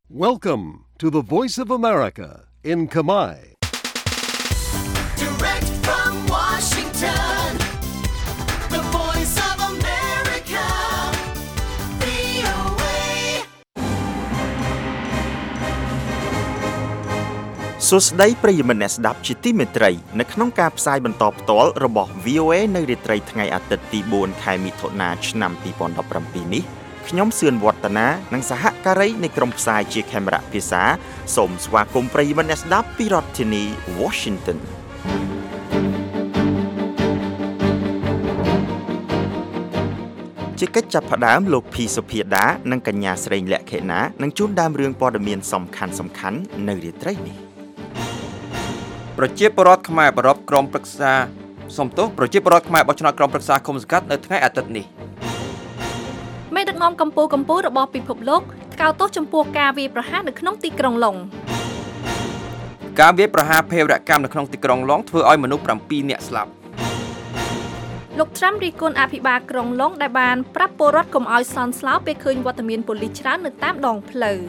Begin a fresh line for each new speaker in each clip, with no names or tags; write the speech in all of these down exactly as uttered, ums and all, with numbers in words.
Welcome to the Voice of America in Khmer.
Direct from Washington, the Voice of America, វី អូ เอ
សួស្តីប្រិយមិត្តអ្នកស្ដាប់ជាទីមេត្រីនៅក្នុងការផ្សាយបន្តផ្ទាល់របស់ វី អូ เอ នៅរាត្រីថ្ងៃអាទិត្យទីបួនខែមិថុនាឆ្នាំពីរពាន់ដប់ប្រាំពីរនេះខ្ញុំសឿនវឌ្ឍនានិងសហការីនៃក្រុមផ្សាយជាខេមរៈភាសាសូមស្វាគមន៍ប្រិយមិត្តអ្នកស្ដាប់ពីរដ្ឋធានី Washington ជាកិច្ចចាប់ផ្ដើមលោកភីសុភាដានិងកញ្ញាស្រីលក្ខិណានឹងជួនដើមរឿងព័ត៌មានសំខាន់សំខាន់នៅរាត្រីនេះ
ប្រជាពលរដ្ឋខ្មែរបរិបទក្រុមប្រឹក្សាសំទោសប្រជាពលរដ្ឋខ្មែរបោះឆ្នោតក្រុមប្រឹក្សាគុំសង្កាត់នៅថ្ងៃអាទិត្យនេះ
មេដឹកនាំកម្ពុជាកម្ពុជារបស់ពិភពលោកថ្កោលទោសចំពោះការវាយប្រហារនៅក្នុងទីក្រុងឡុង
ការវាយប្រហារភេរវកម្មនៅក្នុងទីក្រុងឡុងធ្វើឲ្យមនុស្សប្រាំពីរនាក់ស្លាប់
លោកត្រាំរីគុណអភិបាលក្រុងឡុងដែលបានប្រាប់ពលរដ្ឋកុំឲ្យសន់ស្លោពេលឃើញវត្តមានប៉ូលីសច្រើននៅតាមដងផ្លូវ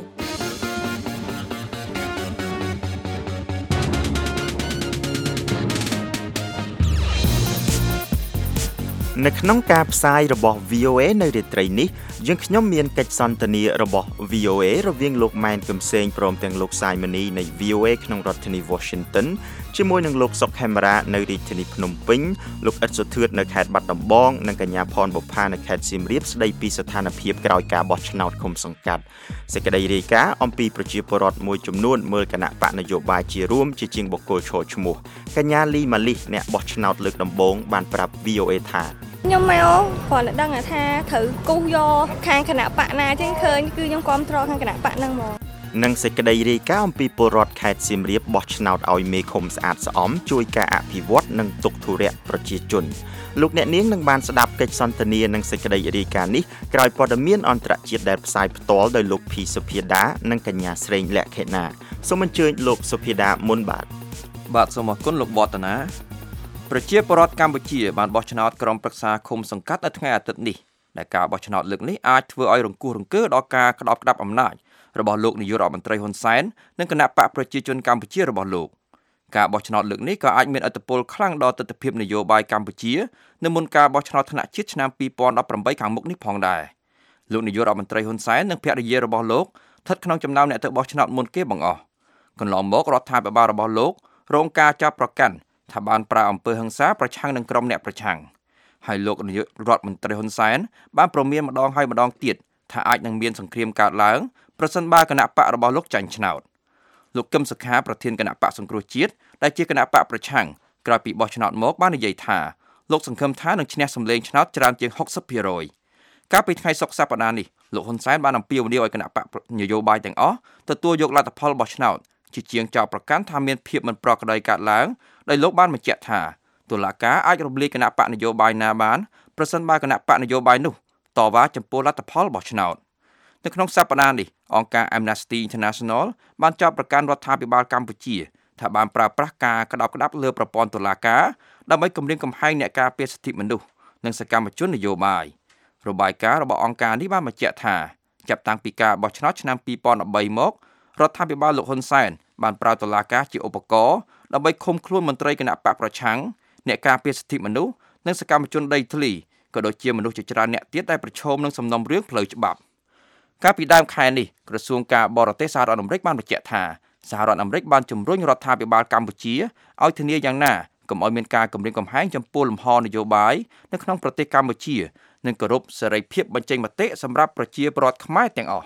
នៅក្នុងការផ្សាយរបស់ វី អូ เอ នៅរាត្រីនេះយើងខ្ញុំមានកិច្ចសន្ទនារបស់ វី អូ เอ រវាងលោកម៉ែនគឹមសេងព្រមទាំងលោកសាយមនីនៃ វី អូ เอ ក្នុងរដ្ឋធានី Washington ជាមួយនឹងលោកសុកខេមរានៅរាជធានីភ្នំពេញលោកអ៊ិតសុធឿតនៅខេត្តបាត់ដំបងនិងកញ្ញាផនបុប្ផានៅខេត្តសៀមរាបស្ដីពីស្ថានភាពក្រោយការបោះឆ្នោតឃុំសង្កាត់សេចក្តីរាយការណ៍អំពីប្រជាពលរដ្ឋមួយចំនួនមើលគណៈបកនយោបាយជារួមជាជាងបុគ្គលឈរឈ្មោះកញ្ញាលីម៉ាលីសអ្នកបោះឆ្នោតលើកដំបូងបានប្រាប់ វី អូ เอ ថា
ខ្ញុំមកគ្រាន់តែដឹងថាត្រូវគូសយកខាងគណៈបកណាចឹងឃើញគឺខ្ញុំគ្រប់គ្រងខាងគណៈបកហ្នឹងហ្មង
និងសេចក្តីរាយការណ៍អំពីពលរដ្ឋខេត្តសៀមរាបបោះឆ្នោតឲ្យមេឃុំស្អាតស្អំជួយការអភិវឌ្ឍនិងទុកធុរៈប្រជាជនលោកអ្នកនាងនឹងបានស្ដាប់កិច្ចសន្ទនានិងសេចក្តីរាយការណ៍នេះក្រោយព័ត៌មានអន្តរជាតិដែលផ្សាយផ្ទាល់ដោយលោកភីសុភាដានិងកញ្ញាស្រីលក្ខិណាសូមអញ្ជើញលោកសុភាដាមុនបាទ
បាទសូមអរគុណលោកវឌ្ឍនាប្រជាពលរដ្ឋកម្ពុជាបានបោះឆ្នោតក្រុមប្រឹក្សាឃុំសង្កាត់នៅថ្ងៃអាទិត្យនេះដែលការបោះឆ្នោតលើកនេះអាចធ្វើឲ្យរង្គោះរង្គើដល់ការក្តោបក្តាប់អំណាចរបស់លោកនាយករដ្ឋមន្ត្រីហ៊ុនសែននិងគណៈបកប្រជាជនកម្ពុជារបស់លោកការបោះឆ្នោតលើកនេះក៏អាចមានឥទ្ធិពលខ្លាំងដល់ទិដ្ឋភាពនយោបាយកម្ពុជានៅមុនការបោះឆ្នោតថ្នាក់ជាតិឆ្នាំពីរពាន់ដប់ប្រាំបីខាងមុខនេះផងដែរលោកនាយករដ្ឋមន្ត្រីហ៊ុនសែននិងភរិយារបស់លោកស្ថិតក្នុងចំណោមអ្នកទៅបោះឆ្នោតមុនគេបង្អស់កន្លងមករដ្ឋាភិបាលរបស់លោករងការចាប់ប្រកាន់ថាបានប្រើអំពើហិង្សាប្រឆាំងនឹងក្រុមអ្នកប្រឆាំងហើយលោកនាយករដ្ឋមន្ត្រីហ៊ុនសែនបានព្រមានម្ដងហើយម្ដងទៀតថាអាចនឹងមានសង្គ្រាមកើតឡើងប្រសិនបើគណៈបករបស់លោកចាញ់ឆ្នោតលោកកឹមសុខាប្រធានគណៈបកសង្គ្រោះជាតិដែលជាគណៈបកប្រឆាំងក្រោយពីបោះឆ្នោតមកបាននិយាយថាលោកសង្ឃឹមថានឹងឈ្នះសម្លេងឆ្នោតច្រើនជាងហុកសិបភាគរយកាលពីថ្ងៃសុក្រសប្តាហ៍នេះលោកហ៊ុនសែនបានអំពាវនាវឲ្យគណៈបកនយោបាយទាំងអស់ទទួលយកលទ្ធផលបោះឆ្នោតជាជាងចោទប្រកាន់ថាមានភាពមិនប្រក្រតីកើតឡើងដោយលោកបានបញ្ជាក់ថាតុលាការអាចរំលាយគណៈបកនយោបាយណាបានប្រសិនបើគណៈបកនយោបាយនោះតវ៉ាចំពោះលទ្ធផលបោះឆ្នោតនៅក្នុងសប្តាហ៍នេះអង្គការ Amnesty International បានចោទប្រកាន់រដ្ឋាភិបាលកម្ពុជាថាបានប្រើប្រាស់ការក្តោបក្តាប់លើប្រព័ន្ធតុលាការដើម្បីគំរាមកំហែងអ្នកការពារសិទ្ធិមនុស្សនិងសកម្មជននយោបាយរបាយការណ៍របស់អង្គការនេះបានបញ្ជាក់ថាចាប់តាំងពីការបោះឆ្នោតឆ្នាំពីរពាន់ដប់បីមករដ្ឋាភិបាលលោកហ៊ុនសែនបានប្រើតុលាការជាឧបករណ៍ដើម្បីឃុំខ្លួនមន្ត្រីគណៈបកប្រឆាំងអ្នកការពារសិទ្ធិមនុស្សនិងសកម្មជនដីធ្លីក៏ដូចជាមនុស្សជាច្រើនអ្នកទៀតដែលប្រឈមនឹងសំណុំរឿងផ្លូវច្បាប់កាលពីដើមខែនេះក្រសួងការបរទេសសហរដ្ឋអាមេរិកបានបញ្ជាក់ថាសហរដ្ឋអាមេរិកបានជំរុញរដ្ឋាភិបាលកម្ពុជាឲ្យធានាយ៉ាងណាកុំឲ្យមានការគំរាមកំហែងចំពោះលំហនយោបាយនៅក្នុងប្រទេសកម្ពុជានិងគោរពសេរីភាពបញ្ចេញមតិសម្រាប់ប្រជាពលរដ្ឋខ្មែរទាំងអស់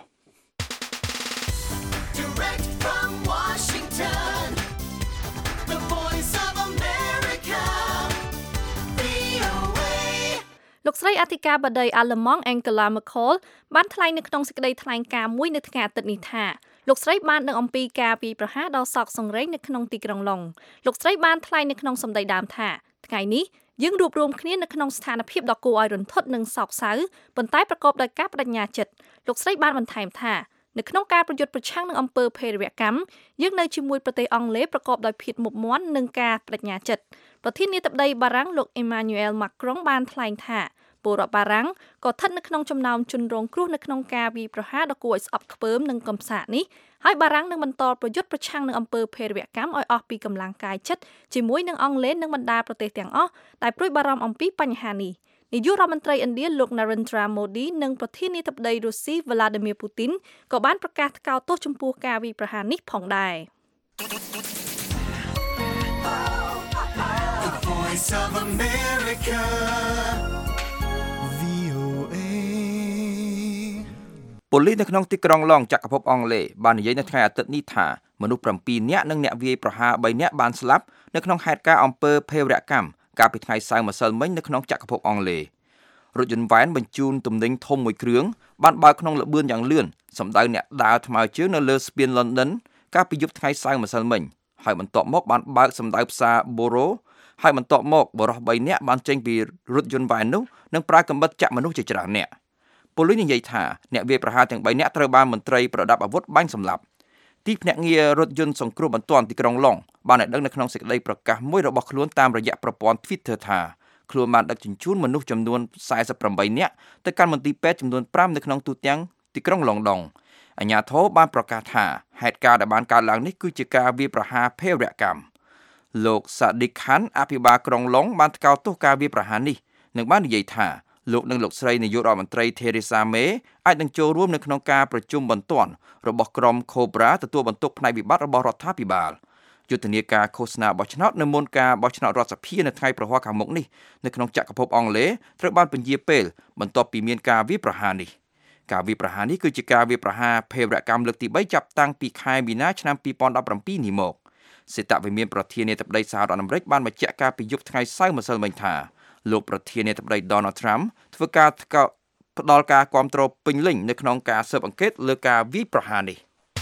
លោកស្រីអធិការបតីអាល្លឺម៉ង់ Angela Merkel បានថ្លែងនៅក្នុងសេចក្តីថ្លែងការណ៍មួយនៅថ្ងៃអាទិត្យនេះថាលោកស្រីបានដឹងអំពីការវាយប្រហារដល់សោកសង្រេងនៅក្នុងទីក្រុងឡុងលោកស្រីបានថ្លែងនៅក្នុងសម្ដីដើមថាថ្ងៃនេះយើងរួបរวมគ្នានៅក្នុងស្ថានភាពដ៏គួរឲ្យរន្ធត់និងសោកសៅប៉ុន្តែប្រកបដោយការបដិញ្ញាចិត្តលោកស្រីបានបន្ថែមថានៅក្នុងការប្រយុទ្ធប្រឆាំងនឹងអំពើភេរវកម្មយើងនៅជាមួយប្រទេសអង់គ្លេសប្រកបដោយភាពមុខមាត់និងការបដិញ្ញាចិត្តប្រធានាធិបតីបារាំងលោក Emmanuel Macron បានថ្លែងថាពលរដ្ឋបារាំងក៏ស្ថិតនៅក្នុងចំណោមជនរងគ្រោះនៅក្នុងការវាយប្រហារដ៏គួរឲ្យស្អប់ខ្ពើមនិងកំសាកនេះហើយបារាំងនឹងបន្តប្រយុទ្ធប្រឆាំងនឹងអំពើភេរវកម្មឲ្យអស់ពីកម្លាំងកាយចិត្តជាមួយនឹងអង់គ្លេសនិងបណ្ដាប្រទេសទាំងអស់ដែលព្រួយបារម្ភអំពីបញ្ហានេះនាយករដ្ឋមន្ត្រីឥណ្ឌាលោក Narendra Modi និងប្រធានាធិបតីរុស្ស៊ី Vladimir Putin ក៏បានប្រកាសថ្កោលទោសចំពោះការវាយប្រហារនេះផងដែរ
Voice of America វី អូ เอ
ប៉ូលីសនៅក្នុងទីក្រុងឡុងចក្រភពអង់គ្លេសបាននិយាយនៅថ្ងៃអាទិត្យនេះថាមនុស្សប្រាំពីរនាក់និងអ្នកវាយប្រហារបីនាក់បានស្លាប់នៅក្នុងហេតុការណ៍អំពើភេរវកម្មកាលពីថ្ងៃសៅរ៍ម្សិលមិញនៅក្នុងចក្រភពអង់គ្លេសរថយន្តវ៉ែនបញ្ជូនទំនិញធំមួយគ្រឿងបានបើកក្នុងល្បឿនយ៉ាងលឿនសម្ដៅអ្នកដើរថ្មើរជើងនៅលើស្ពាន London កាលពីយប់ថ្ងៃសៅរ៍ម្សិលមិញហើយបន្ទាប់មកបានបើកសម្ដៅផ្សារ Borough ហើយបន្ទាប់មកបរិសុទ្ធបីនាក់បានចេញពីរថយន្តវ៉ែននោះនិងប្រើកាំបិតចាក់មនុស្សជាច្រើននាក់ប៉ូលីសនិយាយថាអ្នកវាយប្រហារទាំងបីនាក់ត្រូវបានមន្ត្រីប្រដាប់អាវុធបាញ់សម្លាប់ទីភ្នាក់ងាររថយន្តសង្គ្រោះបន្ទាន់ទីក្រុងឡុងបានឲ្យដឹងនៅក្នុងសេចក្តីប្រកាសមួយរបស់ខ្លួនតាមរយៈប្រព័ន្ធ Twitter ថាខ្លួនបានដឹកជញ្ជូនមនុស្សចំនួនសែសិបប្រាំបីនាក់ទៅកាន់មន្ទីរពេទ្យចំនួនប្រាំនៅក្នុងទូទាំងទីក្រុងឡុងដុងអាជ្ញាធរបានប្រកាសថាហេតុការណ៍ដែលបានកើតឡើងនេះគឺជាការវាយប្រហារភេរវកម្មលោក Sadiq Khan អភិបាលក្រុងឡុងបានថ្កោលទោសការវាយប្រហារនេះនិងបាននិយាយថាលោកនិងលោកស្រីនាយករដ្ឋមន្ត្រី Theresa May អាចនឹងចូលរួមនៅក្នុងការប្រជុំបន្ទាន់របស់ក្រុម Cobra ទទួលបន្ទុកផ្នែកវិបត្តិរបស់រដ្ឋាភិបាលយុទ្ធនាការឃោសនាបោះឆ្នោតនៅមុនការបោះឆ្នោតរដ្ឋសភានៅថ្ងៃប្រហ័សខាងមុខនេះនៅក្នុងចក្រភពអង់គ្លេសត្រូវបានពន្យាពេលបន្ទាប់ពីមានការវាយប្រហារនេះការវាយប្រហារនេះគឺជាការវាយប្រហារភេរវកម្មលើកទីបីចាប់តាំងពីខែមីនាឆ្នាំពីរពាន់ដប់ប្រាំពីរនេះមកសេតវិមានប្រធានាធិបតីសហរដ្ឋអាមេរិកបានបញ្ជាក់ការពីយប់ថ្ងៃសៅរ៍ម្សិលមិញថាលោកប្រធានាធិបតី Donald Trump ធ្វើការផ្ដល់ការគាំទ្រពេញលេញនៅក្នុងការស៊ើបអង្កេតលើការវាយប្រហារនេះ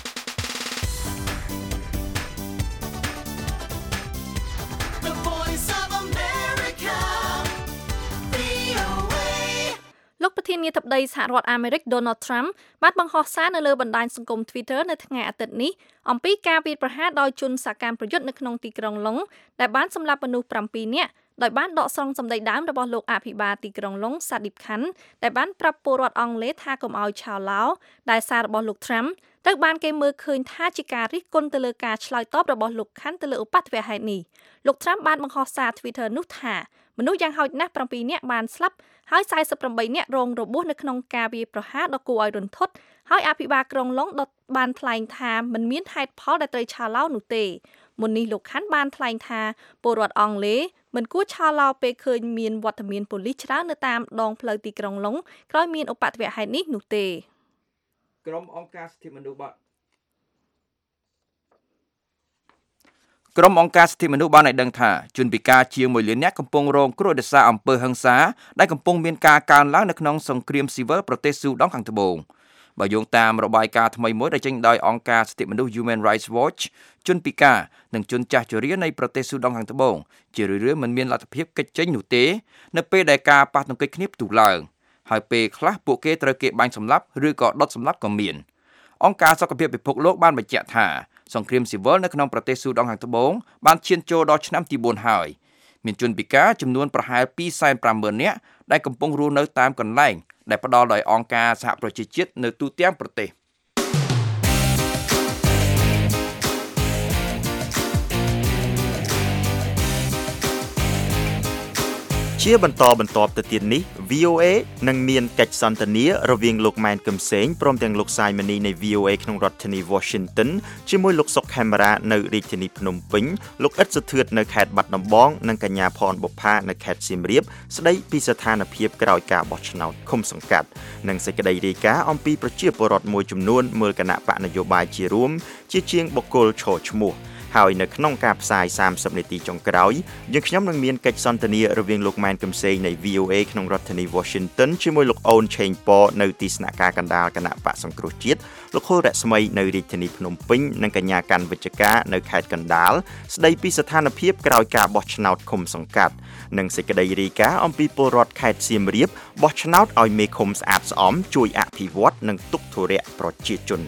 The Voice of America វី អូ เอ
លោកប្រធានាធិបតីសហរដ្ឋអាមេរិក Donald Trump បានបង្ហោះសារនៅលើបណ្ដាញសង្គម Twitter នៅថ្ងៃអាទិត្យនេះអំពីការវាយប្រហារដោយជនសកម្មប្រយុទ្ធនៅក្នុងទីក្រុងឡុងដែលបានសម្លាប់មនុស្សប្រាំពីរនាក់ដោយបានដកស្រង់សម្ដីដើមរបស់លោកអភិបាលទីក្រុងឡុង Sadiq Khan ដែលបានប្រាប់ពលរដ្ឋអង់គ្លេសថាកុំឲ្យឆោឡោដែលសាររបស់លោក Trump ត្រូវបានគេមើលឃើញថាជាការរិះគន់ទៅលើការឆ្លើយតបរបស់លោក Khan ទៅលើឧបទ្ទវហេតុនេះលោក Trump បានបង្ហោះសារ Twitter នោះថាមនុស្សយ៉ាងហោចណាស់ប្រាំពីរនាក់បានស្លាប់ហើយសែសិបប្រាំបីនាក់រងរបួសនៅក្នុងការវាយប្រហារដ៏គួរឲ្យរន្ធត់ហើយអភិបាលក្រុងឡុងបានថ្លែងថាមិនមានហេតុផលដែលត្រូវឆោឡោនោះទេមុននេះលោក Khan បានថ្លែងថាពលរដ្ឋអង់គ្លេសមិនគួរឆោឡោពេលឃើញមានវត្តមានប៉ូលីសច្រើននៅតាមដងផ្លូវទីក្រុងឡុងក្រោយមានឧបទ្ទវហេតុនេះនោះទេ
ក្រុមអង្គការសិទ្ធិមនុស្សបានក្រុមអង្គការសិទ្ធិមនុស្សបានឲ្យដឹងថាជនពិការជាងមួយលាននាក់កំពុងរងគ្រោះដោយសារអំពើហិង្សាដែលកំពុងមានការកើនឡើងនៅក្នុងសង្គ្រាមស៊ីវិលប្រទេសស៊ូដង់ខាងត្បូងបើយោងតាមរបាយការណ៍ថ្មីមួយដែលចេញដោយអង្គការសិទ្ធិមនុស្ស Human Rights Watch ជនពិការនិងជនចាស់ជរានៃប្រទេសស៊ូដង់ខាងត្បូងជារឿយៗមិនមានលទ្ធភាពកិច្ចចេញនោះទេនៅពេលដែលការប៉ះទង្គិចគ្នាផ្ទុះឡើងហើយពេលខ្លះពួកគេត្រូវគេបាញ់សម្លាប់ឬក៏ដុតសម្លាប់ក៏មានអង្គការសុខភាពពិភពលោកបានបញ្ជាក់ថាសង្គ្រាមស៊ីវិលនៅក្នុងប្រទេសស៊ូដង់ខាងត្បូងបានឈានចូលដល់ឆ្នាំទីបួនហើយមានជនពិការចំនួនប្រហែលពីរសែនប្រាំម៉ឺននាក់ដែលកំពុងរស់នៅតាមកន្លែងដែលផ្ដល់ដោយអង្គការសហប្រជាជាតិនៅទូទាំងប្រទេស
ជាបន្តបន្ទាប់ទៅទៀតនេះ វី អូ เอ នឹងមានកិច្ចសន្ទនារវាងលោកម៉ែនកឹមសេងព្រមទាំងលោកសាយម៉ានីនៃ វី អូ เอ ក្នុងរដ្ឋធានី Washington ជាមួយលោកសុកខេមរានៅរាជធានីភ្នំពេញលោកអ៊ិតសុធឿននៅខេត្តបាត់ដំបងនិងកញ្ញាផនបុប្ផានៅខេត្តសៀមរាបស្ដីពីស្ថានភាពក្រោយការបោះឆ្នោតឃុំសង្កាត់និងសេចក្តីរាយការណ៍អំពីប្រជាពលរដ្ឋមួយចំនួនមើលគណៈបកនយោបាយជារួមជាជាងបុគ្គលឈរឈ្មោះហើយនៅក្នុងការផ្សាយសាមសិបនាទីចុងក្រោយយើងខ្ញុំនឹងមានកិច្ចសន្ទនារវាងលោកម៉ែនកឹមសេងនៃ វី អូ เอ ក្នុងរដ្ឋធានី Washington ជាមួយលោកអូនឆេងប៉នៅទីស្នាក់ការកណ្ដាលគណៈបកសង្គ្រោះជាតិលោកខុលរស្មីនៅរាជធានីភ្នំពេញនិងកញ្ញាកាន់វិជ្ជការនៅខេត្តកណ្ដាលស្ដីពីស្ថានភាពក្រោយការបោះឆ្នោតឃុំសង្កាត់និងសេចក្តីរាយការណ៍អំពីពលរដ្ឋខេត្តសៀមរាបបោះឆ្នោតឲ្យមេឃុំស្អាតស្អំជួយអភិវឌ្ឍនិងទុកធុរៈប្រជាជន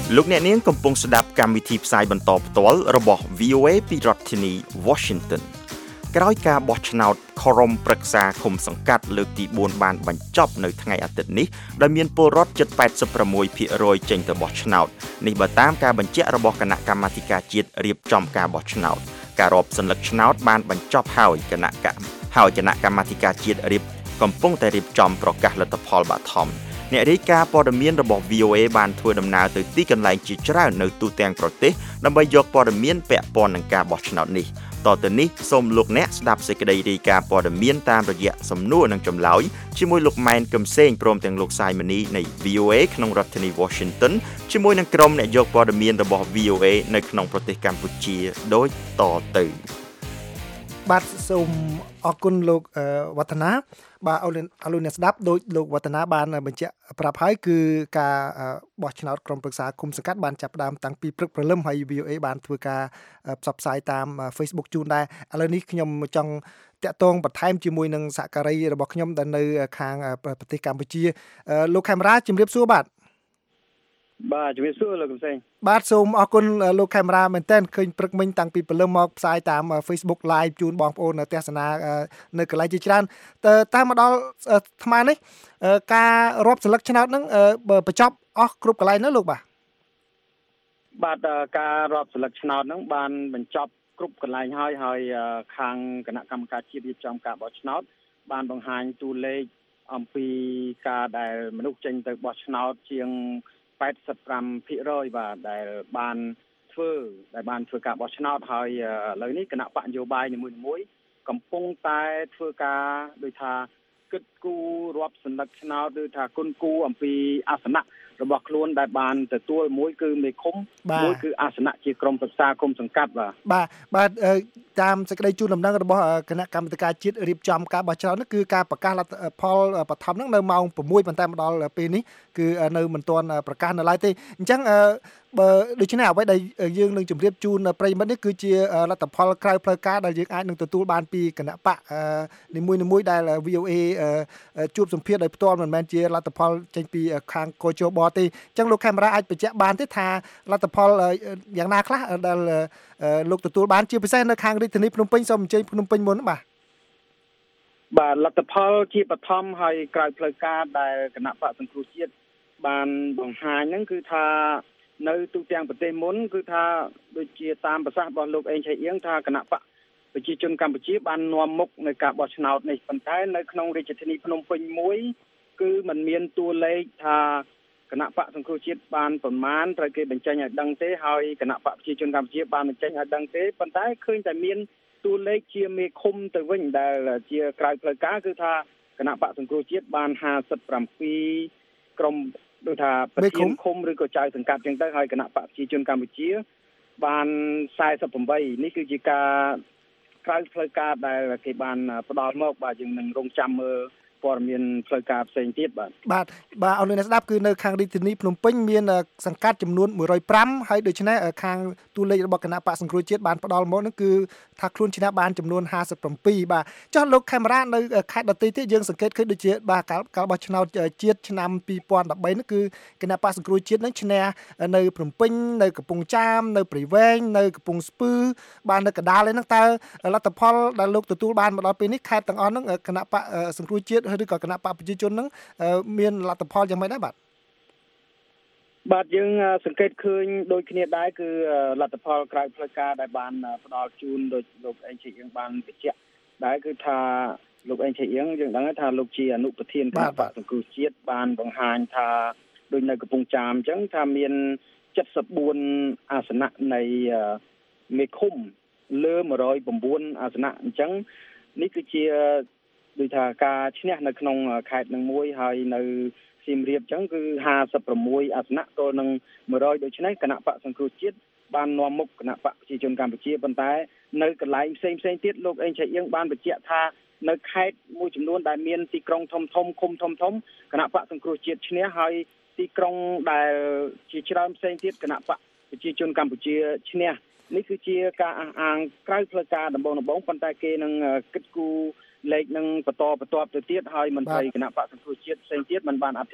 លោកអ្នកនាងកំពុងស្ដាប់កម្មវិធីផ្សាយបន្តផ្ទាល់របស់ V O A ពីរដ្ឋធានី Washington ក្រោយការបោះឆ្នោតក្រុមប្រឹក្សាឃុំសង្កាត់លើកទីបួនបានបញ្ចប់នៅថ្ងៃអាទិត្យនេះដោយមានពលរដ្ឋជិត แปดสิบหกភាគរយ ចេញទៅបោះឆ្នោតនេះបើតាមការបញ្ជាក់របស់គណៈកម្មាធិការជាតិរៀបចំការបោះឆ្នោតការរាប់សន្លឹកឆ្នោតបានបញ្ចប់ហើយគណៈកម្មហើយគណៈកម្មាធិការជាតិរៀបកំពុងតែរៀបចំប្រកាសលទ្ធផលបឋមអ្នករាយការណ៍ព័ត៌មានរបស់ V O A បានធ្វើដំណើរទៅទីកន្លែងជាច្រើននៅទូទាំងប្រទេសដើម្បីយកព័ត៌មានពាក់ព័ន្ធនឹងការបោះឆ្នោតនេះតទៅនេះសូមលោកអ្នកស្ដាប់សេចក្តីរាយការណ៍ព័ត៌មានតាមរយៈសំណួរនិងចម្លើយជាមួយលោកម៉ែនកឹមសេងព្រមទាំងលោកសាយមនីនៃ V O A ក្នុងរដ្ឋធានី Washington ជាមួយនឹងក្រុមអ្នកយកព័ត៌មានរបស់ V O A នៅក្នុងប្រទេសកម្ពុជាដូចតទៅ
បាទសូមអរគុណលោកវឌ្ឍនាបាទអរអរលោកអ្នកស្ដាប់ដោយលោកវឌ្ឍនាបានបញ្ជាក់ប្រាប់ហើយគឺការបោះឆ្នោតក្រុមប្រឹក្សាឃុំសង្កាត់បានចាប់ផ្ដើមតាំងពីព្រឹកព្រលឹមហើយ V O A បានធ្វើការផ្សព្វផ្សាយតាម Facebook ជូនដែរឥឡូវនេះខ្ញុំចង់តាក់ទងបន្ថែមជាមួយនឹងសហការីរបស់ខ្ញុំដែលនៅខាងប្រទេសកម្ពុជាលោកខេមរាជំរាបសួរបាទ
បាទជំរាបសួរលោកកំសែង
បាទសូមអរគុណលោកខេមរាមែនតើឃើញព្រឹកមិញតាំងពីព្រលឹមមកផ្សាយតាម Facebook Live ជូនបងប្អូនទស្សនានៅកន្លែងជាច្រើនតើតាមមកដល់ថ្មនេះការរាប់សន្លឹកឆ្នោតហ្នឹងបញ្ចប់អស់គ្រប់កន្លែងនោះលោកបាទ
បាទការរាប់សន្លឹកឆ្នោតហ្នឹងបានបញ្ចប់គ្រប់កន្លែងហើយហើយខាងគណៈកម្មការជាតិរៀបចំការបោះឆ្នោតបានបង្ហាញតួលេខអំពីការដែលមនុស្សចេញទៅបោះឆ្នោតជាងแปดสิบห้าភាគរយ បាទដែលបានធ្វើដែលបានធ្វើការបោះឆ្នោតហើយឥឡូវនេះគណៈបកនយោបាយនីមួយៗកំពុងតែធ្វើការដូចថាគិតគូររាប់សន្លឹកឆ្នោតឬថាគុណគូអំពីអាសនៈរបស់ខ្លួនដែលបានទទួលមួយគឺមេឃុំមួយគឺអាសនៈជាក្រុមប្រឹក្សាគុំសង្កាត់បាទ
បាទបាទតាមសេចក្តីជូនដំណឹងរបស់គណៈកម្មាធិការជាតិរៀបចំការបោះឆ្នោតនេះគឺការប្រកាសលទ្ធផលបឋមហ្នឹងនៅម៉ោងหกប៉ុន្តែមកដល់ពេលនេះគឺនៅមិនទាន់ប្រកាសនៅឡើយទេអញ្ចឹងបើដូច្នេះអ្វីដែលយើងនឹងជម្រាបជូនប្រិយមិត្តនេះគឺជាលទ្ធផលក្រៅផ្លូវការដែលយើងអាចនឹងទទួលបានពីគណៈបកនីមួយៗដែល V O A ជួបសម្ភាសដោយផ្ទាល់មិនមែនជាលទ្ធផលចេញពីខាងកោជបទេអញ្ចឹងលោកខេមរាអាចបញ្ជាក់បានទេថាលទ្ធផលយ៉ាងណាខ្លះដែលលោកទទួលបានជាពិសេសនៅខាងរាជធានីភ្នំពេញសូមអញ្ជើញភ្នំពេញមុនបាទ
បាទលទ្ធផលជាបឋមហើយក្រៅផ្លូវការដែលគណៈបកសង្គ្រោះជាតិបានបង្ហាញហ្នឹងគឺថានៅទូទាំងប្រទេសមុនគឺថាដូចជាតាមប្រសាសន៍របស់លោកអេងឆៃអៀងថាគណៈបកប្រជាជនកម្ពុជាបាននាំមុខនៅការបោះឆ្នោតនេះប៉ុន្តែនៅក្នុងរាជធានីភ្នំពេញមួយគឺมันមានតួលេខថាគណៈបកសង្គ្រោះជាតិបានប្រមាណត្រូវគេបញ្ចេញឲ្យដឹងទេហើយគណៈបកប្រជាជនកម្ពុជាបានបញ្ចេញឲ្យដឹងទេប៉ុន្តែឃើញតែមានតួលេខជាមេឃុំទៅវិញដែលជាក្រៅផ្លូវការគឺថាគណៈបកសង្គ្រោះជាតិបានห้าสิบเจ็ดក្រុមដូចថាប្រធានឃុំឬក៏ចៅសង្កាត់ចឹងទៅហើយគណៈបកប្រជាជនកម្ពុជាបាន四十八នេះគឺជាការក្រៅផ្លូវការដែលគេបានផ្ដល់មកបាទយើងនឹងរងចាំមើលព័ត៌មានផ្លូវការផ្សេងទៀតបាទ
បាទបាទអរលោកអ្នកស្ដាប់គឺនៅខាងរាជធានីភ្នំពេញមានសង្កាត់ចំនួនmột không nămហើយដូច្នេះខាងតួលេខរបស់គណៈបកសង្គ្រោះជាតិបានផ្ដល់មកនោះគឺថាខ្លួនឈ្នះបានចំនួនห้าสิบเจ็ดបាទចុះលោកខេមរានៅខេត្តដទៃទៀតយើងសង្កេតឃើញដូចជាបាទការបោះឆ្នោតជាតិឆ្នាំពីរពាន់ដប់បីនោះគឺគណៈបកសង្គ្រោះជាតិនឹងឈ្នះនៅភ្នំពេញនៅកំពង់ចាមនៅព្រៃវែងនៅកំពង់ស្ពឺបាននៅកណ្ដាលឯហ្នឹងតើលទ្ធផលដែលលោកទទួលបានមកដល់ពេលនេះខេត្តទាំងអស់ហ្នឹងគណៈបកសង្គ្រោះជាតិឬក៏គណៈបកប្រជាជនហ្នឹងមានលទ្ធផលយ៉ាងម៉េចដែរបាទ
បាទយើងសង្កេតឃើញដូចគ្នាដែរគឺលទ្ធផលក្រៅផ្លូវការដែលបានផ្ដល់ជូនដោយលោកអេងឆៃអៀងបានបញ្ជាក់ដែរគឺថាលោកអេងឆៃអៀងយើងដឹងថាលោកជាអនុប្រធានគណៈបកសង្គ្រោះជាតិបានបង្ហាញថាដូចនៅកំពង់ចាមអញ្ចឹងថាមានเจ็ดสิบสี่អាសនៈនៃមេឃុំលើmột không chínអាសនៈអញ្ចឹងនេះគឺជាដូចថាការឈ្នះនៅក្នុងខេត្តនឹងមួយហើយនៅសៀមរាបអញ្ចឹងគឺห้าสิบหกអាសនៈទល់នឹងmột trămដូច្នេះគណៈបកសង្គ្រោះជាតិបាននាំមុខគណៈបកប្រជាជនកម្ពុជាប៉ុន្តែនៅកន្លែងផ្សេងផ្សេងទៀតលោកអេងឆៃអៀងបានបញ្ជាក់ថានៅខេត្តមួយចំនួនដែលមានទីក្រុងធំធំឃុំធំធំគណៈបកសង្គ្រោះជាតិឈ្នះហើយទីក្រុងដែលជាច្រើនផ្សេងទៀតគណៈបកប្រជាជនកម្ពុជាឈ្នះនេះគឺជាការអះអាងក្រៅផ្លូវការដំបូងដំបូងប៉ុន្តែគេនឹងគិតគូរលេខនឹងបន្តបន្ទាប់ទៅទៀតហើយមន្ត្រីគណៈបកសង្គ្រោះជាតិផ្សេងទៀតមិនបានអធិ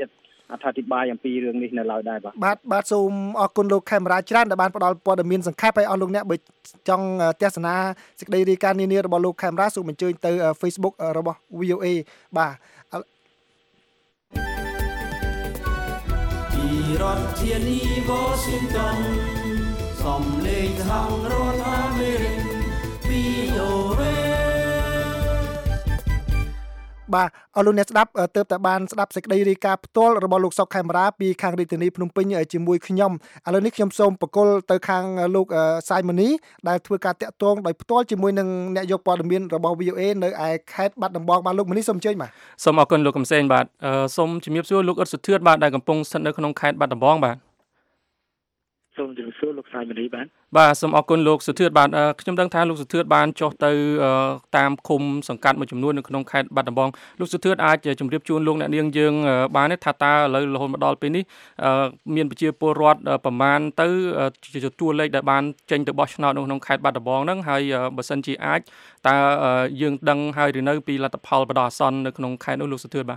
អត្ថាធិប្បាយអំពីរឿងនេះនៅឡើយដែរបាទ
បាទបាទសូមអរគុណលោកខេមរាច្រើនដែលបានផ្ដល់ព័ត៌មានសង្ខេបឲ្យអស់លោកអ្នកបើចង់ទស្សនាសេចក្តីរាយការណ៍នានារបស់លោកខេមរាសូមអញ្ជើញទៅ Facebook របស់ វី អូ เอ បាទ
ពីរដ្ឋធានី Washington សំឡេងសហរដ្ឋអាមេរិក វី អូ เอ
បាទអរលោកអ្នកស្ដាប់ទើបតែបានស្ដាប់សេចក្តីរាយការណ៍ផ្ទាល់របស់លោកសុកខេមរាពីខាងរាជធានីភ្នំពេញជាមួយខ្ញុំឥឡូវនេះខ្ញុំសូមបកគលទៅខាងលោកសាយម៉ានីដែលធ្វើការតាក់ទងដោយផ្ទាល់ជាមួយនឹងអ្នកយកព័ត៌មានរបស់ វី អូ เอ នៅឯខេត្តបាត់ដំបងបាទលោកម៉ានីសូមអញ្ជើញបាទ
សូមអរគុណលោកកំសែងបាទសូមជំរាបសួរលោកអ៊ុតសុធឿនបាទដែលកំពុងស្ថិតនៅក្នុងខេត្តបាត់ដំបងបាទ
សូមជម្រាបសួរលោកសាយម៉ានីបាទ
បាទសូមអរគុណលោកសុធឿនបាទខ្ញុំដឹងថាលោកសុធឿនបានចុះទៅតាមឃុំសង្កាត់មួយចំនួននៅក្នុងខេត្តបាត់ដំបងលោកសុធឿនអាចជម្រាបជូនលោកអ្នកនាងយើងបានទេថាតើឥឡូវរហូតមកដល់ពេលនេះមានប្រជាពលរដ្ឋប្រមាណទៅជាតួលេខដែលបានចេញទៅបោះឆ្នោតនៅក្នុងខេត្តបាត់ដំបងហ្នឹងហើយបើសិនជាអាចតើយើងដឹងហើយឬនៅពីលទ្ធផលបដិអាសន្ននៅក្នុងខេត្តនោះលោកសុធឿនបាទ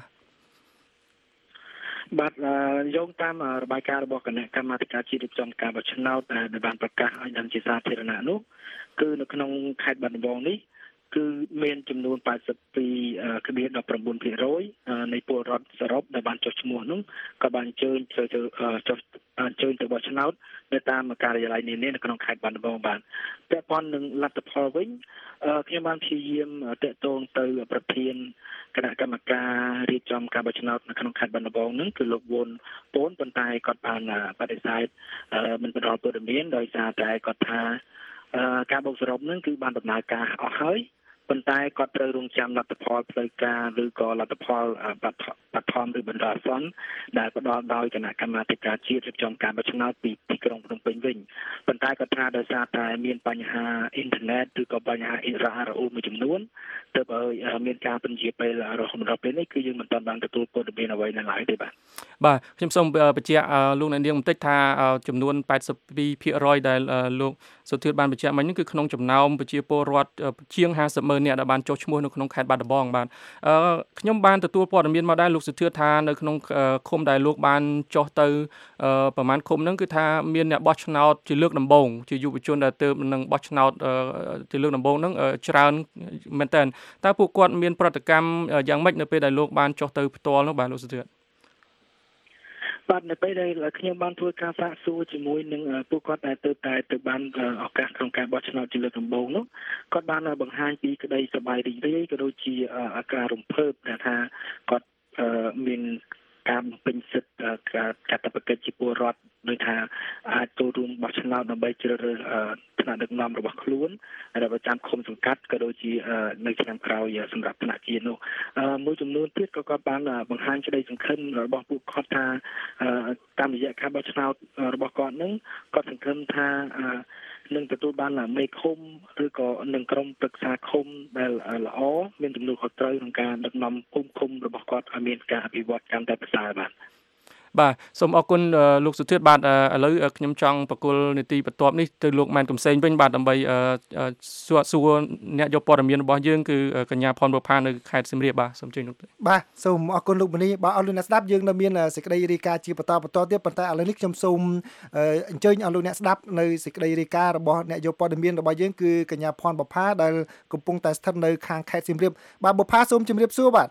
បាទយោងតាមរបាយការណ៍របស់គណៈកម្មាធិការជាតិរៀបចំការបោះឆ្នោតដែលបានប្រកាសឲ្យដឹងជាសាធារណៈនោះគឺនៅក្នុងខេត្តបាត់ដំបងនេះគឺមានចំនួន 八十二 គ្រា ដប់ប្រាំបួនភាគរយ នៃពលរដ្ឋសរុបដែលបានចុះឈ្មោះនោះក៏បានអញ្ជើញទៅចុះអញ្ជើញទៅបោះឆ្នោតនៅតាមការិយាល័យនានានៅក្នុងខេត្តបាត់ដំបងបានពាក់ព័ន្ធនឹងលទ្ធផលវិញខ្ញុំបានព្យាយាមតាក់ទងទៅប្រធានគណៈកម្មការរៀបចំការបោះឆ្នោតនៅក្នុងខេត្តបាត់ដំបងនឹងគឺលោកវុនពូនប៉ុន្តែគាត់បានបដិសេធមិនផ្ដល់ព័ត៌មានដោយសារតែគាត់ថាការបោកសរុបនឹងគឺបានដំណើរការអស់ហើយប៉ុន្តែគាត់ត្រូវរងចាំលទ្ធផលផ្លូវការឬក៏លទ្ធផលបឋមឬបណ្ដោះអាសន្នដែលផ្ដល់ដោយគណៈកម្មាធិការជាតិរៀបចំការបោះឆ្នោតពីទីក្រុងភ្នំពេញវិញប៉ុន្តែគាត់ថាដោយសារតែមានបញ្ហាអ៊ីនធឺណិតឬក៏បញ្ហាអ៊ីរ៉ារ៉ូមួយចំនួនទើបឲ្យមានការពន្យាពេលរហូតដល់ពេលនេះគឺយើងមិនទាន់បានទទួលព័ត៌មានអ្វីនៅឡើយទេបាទ
បាទខ្ញុំសូមបញ្ជាក់លោកអ្នកនាងបន្តិចថាចំនួន 八十二 ភាគរយដែលលោកសុធឿនបានបញ្ជាក់មិញនេះគឺក្នុងចំណោមប្រជាពលរដ្ឋជាង ห้าสิบ ម៉ឺននាក់ដែលបានចុះឈ្មោះនៅក្នុងខេត្តបាត់ដំបងបាទខ្ញុំបានទទួលព័ត៌មានមកដែរលោកសុធឿនថានៅក្នុងឃុំដែលលោកបានចុះទៅប្រហែលឃុំហ្នឹងគឺថាមានអ្នកបោះឆ្នោតជាលើកដំបូងជាយុវជនដែលទើបនឹងបោះឆ្នោតជាលើកដំបូងហ្នឹងច្រើនមែនតើតើពួកគាត់មានប្រតិកម្មយ៉ាងម៉េចនៅពេលដែលលោកបានចុះទៅផ្ទាល់នោះបាទលោកសុធឿន
បាទនៅពេលដែលខ្ញុំបានធ្វើការសាកសួរជាមួយនឹងពួកគាត់ដែលទៅតែទៅបានឱកាសក្នុងការបោះឆ្នោតជាលើកដំបូងនោះគាត់បានបង្ហាញពីក្តីសប្បាយរីករាយក៏ដូចជាការរំភើបដែលថាគាត់មានការបំពេញសិទ្ធិកាតព្វកិច្ចជាពលរដ្ឋដោយថាអាចចូលរួមបោះឆ្នោតដើម្បីជ្រើសរើសថ្នាក់ដឹកនាំរបស់ខ្លួនដែលប្រចាំឃុំសង្កាត់ក៏ដូចជានៅឆ្នាំក្រោយសម្រាប់ថ្នាក់ជាតិនោះមួយចំនួនទៀតក៏គាត់បានបង្ហាញក្តីសង្ឃឹមរបស់ពួកគាត់ថាតាមរយៈការបោះឆ្នោតរបស់គាត់នឹងគាត់សង្ឃឹមថានឹងទទួលបានមេឃុំឬក៏នឹងក្រុមប្រឹក្សាឃុំដែលល្អមានទំនួលខុសត្រូវក្នុងការដឹកនាំភូមិឃុំរបស់គាត់ឲ្យមានការអភិវឌ្ឍកាន់តែប្រសើរបាទ
បាទសូមអរគុណលោកសុធឿនបាទឥឡូវខ្ញុំចង់បកគលនីតិបន្ទាប់នេះទៅលោកម៉ែនកំសែងវិញបាទដើម្បីសួរសួរអ្នកយកព័ត៌មានរបស់យើងគឺកញ្ញាផនបុប្ផានៅខេត្តសៀមរាបបាទសូមជួយលោក
បាទសូមអរគុណលោកមនីបាទអរលោកអ្នកស្ដាប់យើងនៅមានសេចក្តីរាយការណ៍ជាបន្តបន្តទៀតប៉ុន្តែឥឡូវនេះខ្ញុំសូមអញ្ជើញអស់លោកអ្នកស្ដាប់នៅសេចក្តីរាយការណ៍របស់អ្នកយកព័ត៌មានរបស់យើងគឺកញ្ញាផនបុប្ផាដែលកំពុងតែស្ថិតនៅខាងខេត្តសៀមរាបបាទបុប្ផាសូមជម្រាបសួរបាទ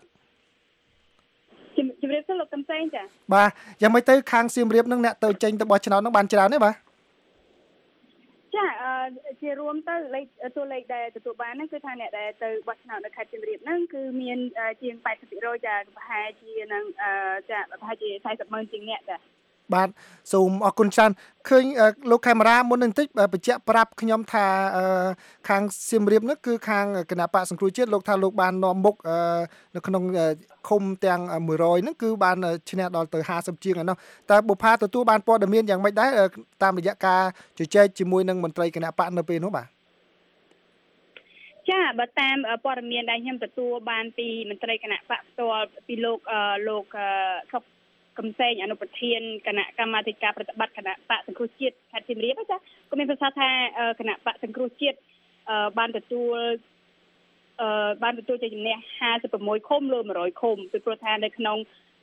ជំរាបសួរលោកកំសែងចា
បាទយ៉ាងម៉េចទៅខាងសៀមរាបនឹងអ្នកទៅចេញទៅបោះឆ្នោតនឹងបានច្រើនទេបាទ
ចាជារួមទៅលេខតួលេខដែលទទួលបានហ្នឹងគឺថាអ្នកដែលទៅបោះឆ្នោតនៅខេត្តសៀមរាបហ្នឹងគឺមានជាង 八十ភាគរយ ចាប្រហែលជានឹងចាប្រហែលជា สี่สิบ ម៉ឺនជាងអ្នកចា
បាទសូមអរគុណច្រើនឃើញលោកខេមរាមុននឹងបន្តិចបញ្ជាក់ប្រាប់ខ្ញុំថាខាងសៀមរាបនោះគឺខាងគណៈបកសង្គ្រោះជាតិលោកថាលោកបាននាំមុខនៅក្នុងឃុំទាំងមួយរយហ្នឹងគឺបានឈ្នះដល់ទៅห้าสิบជាងឯនោះតើបុប្ផាទទួលបានព័ត៌មានយ៉ាងម៉េចដែរតាមរយៈការជជែកជាមួយនឹងមន្ត្រីគណៈបកនៅពេលនោះបាទ
ចាបើតាមព័ត៌មានដែលខ្ញុំទទួលបានពីមន្ត្រីគណៈបកផ្ទាល់ពីលោកលោកសុកកំសែងអនុប្រធានគណៈកម្មាធិការប្រតិបត្តិគណៈបកសង្គ្រោះជាតិខេត្តសៀមរាបចាក៏មានប្រសាសន៍ថាគណៈបកសង្គ្រោះជាតិបានទទួលបានទទួលជ័យជំនះห้าสิบหกឃុំលើមួយរយឃុំពីព្រោះថានៅក្នុង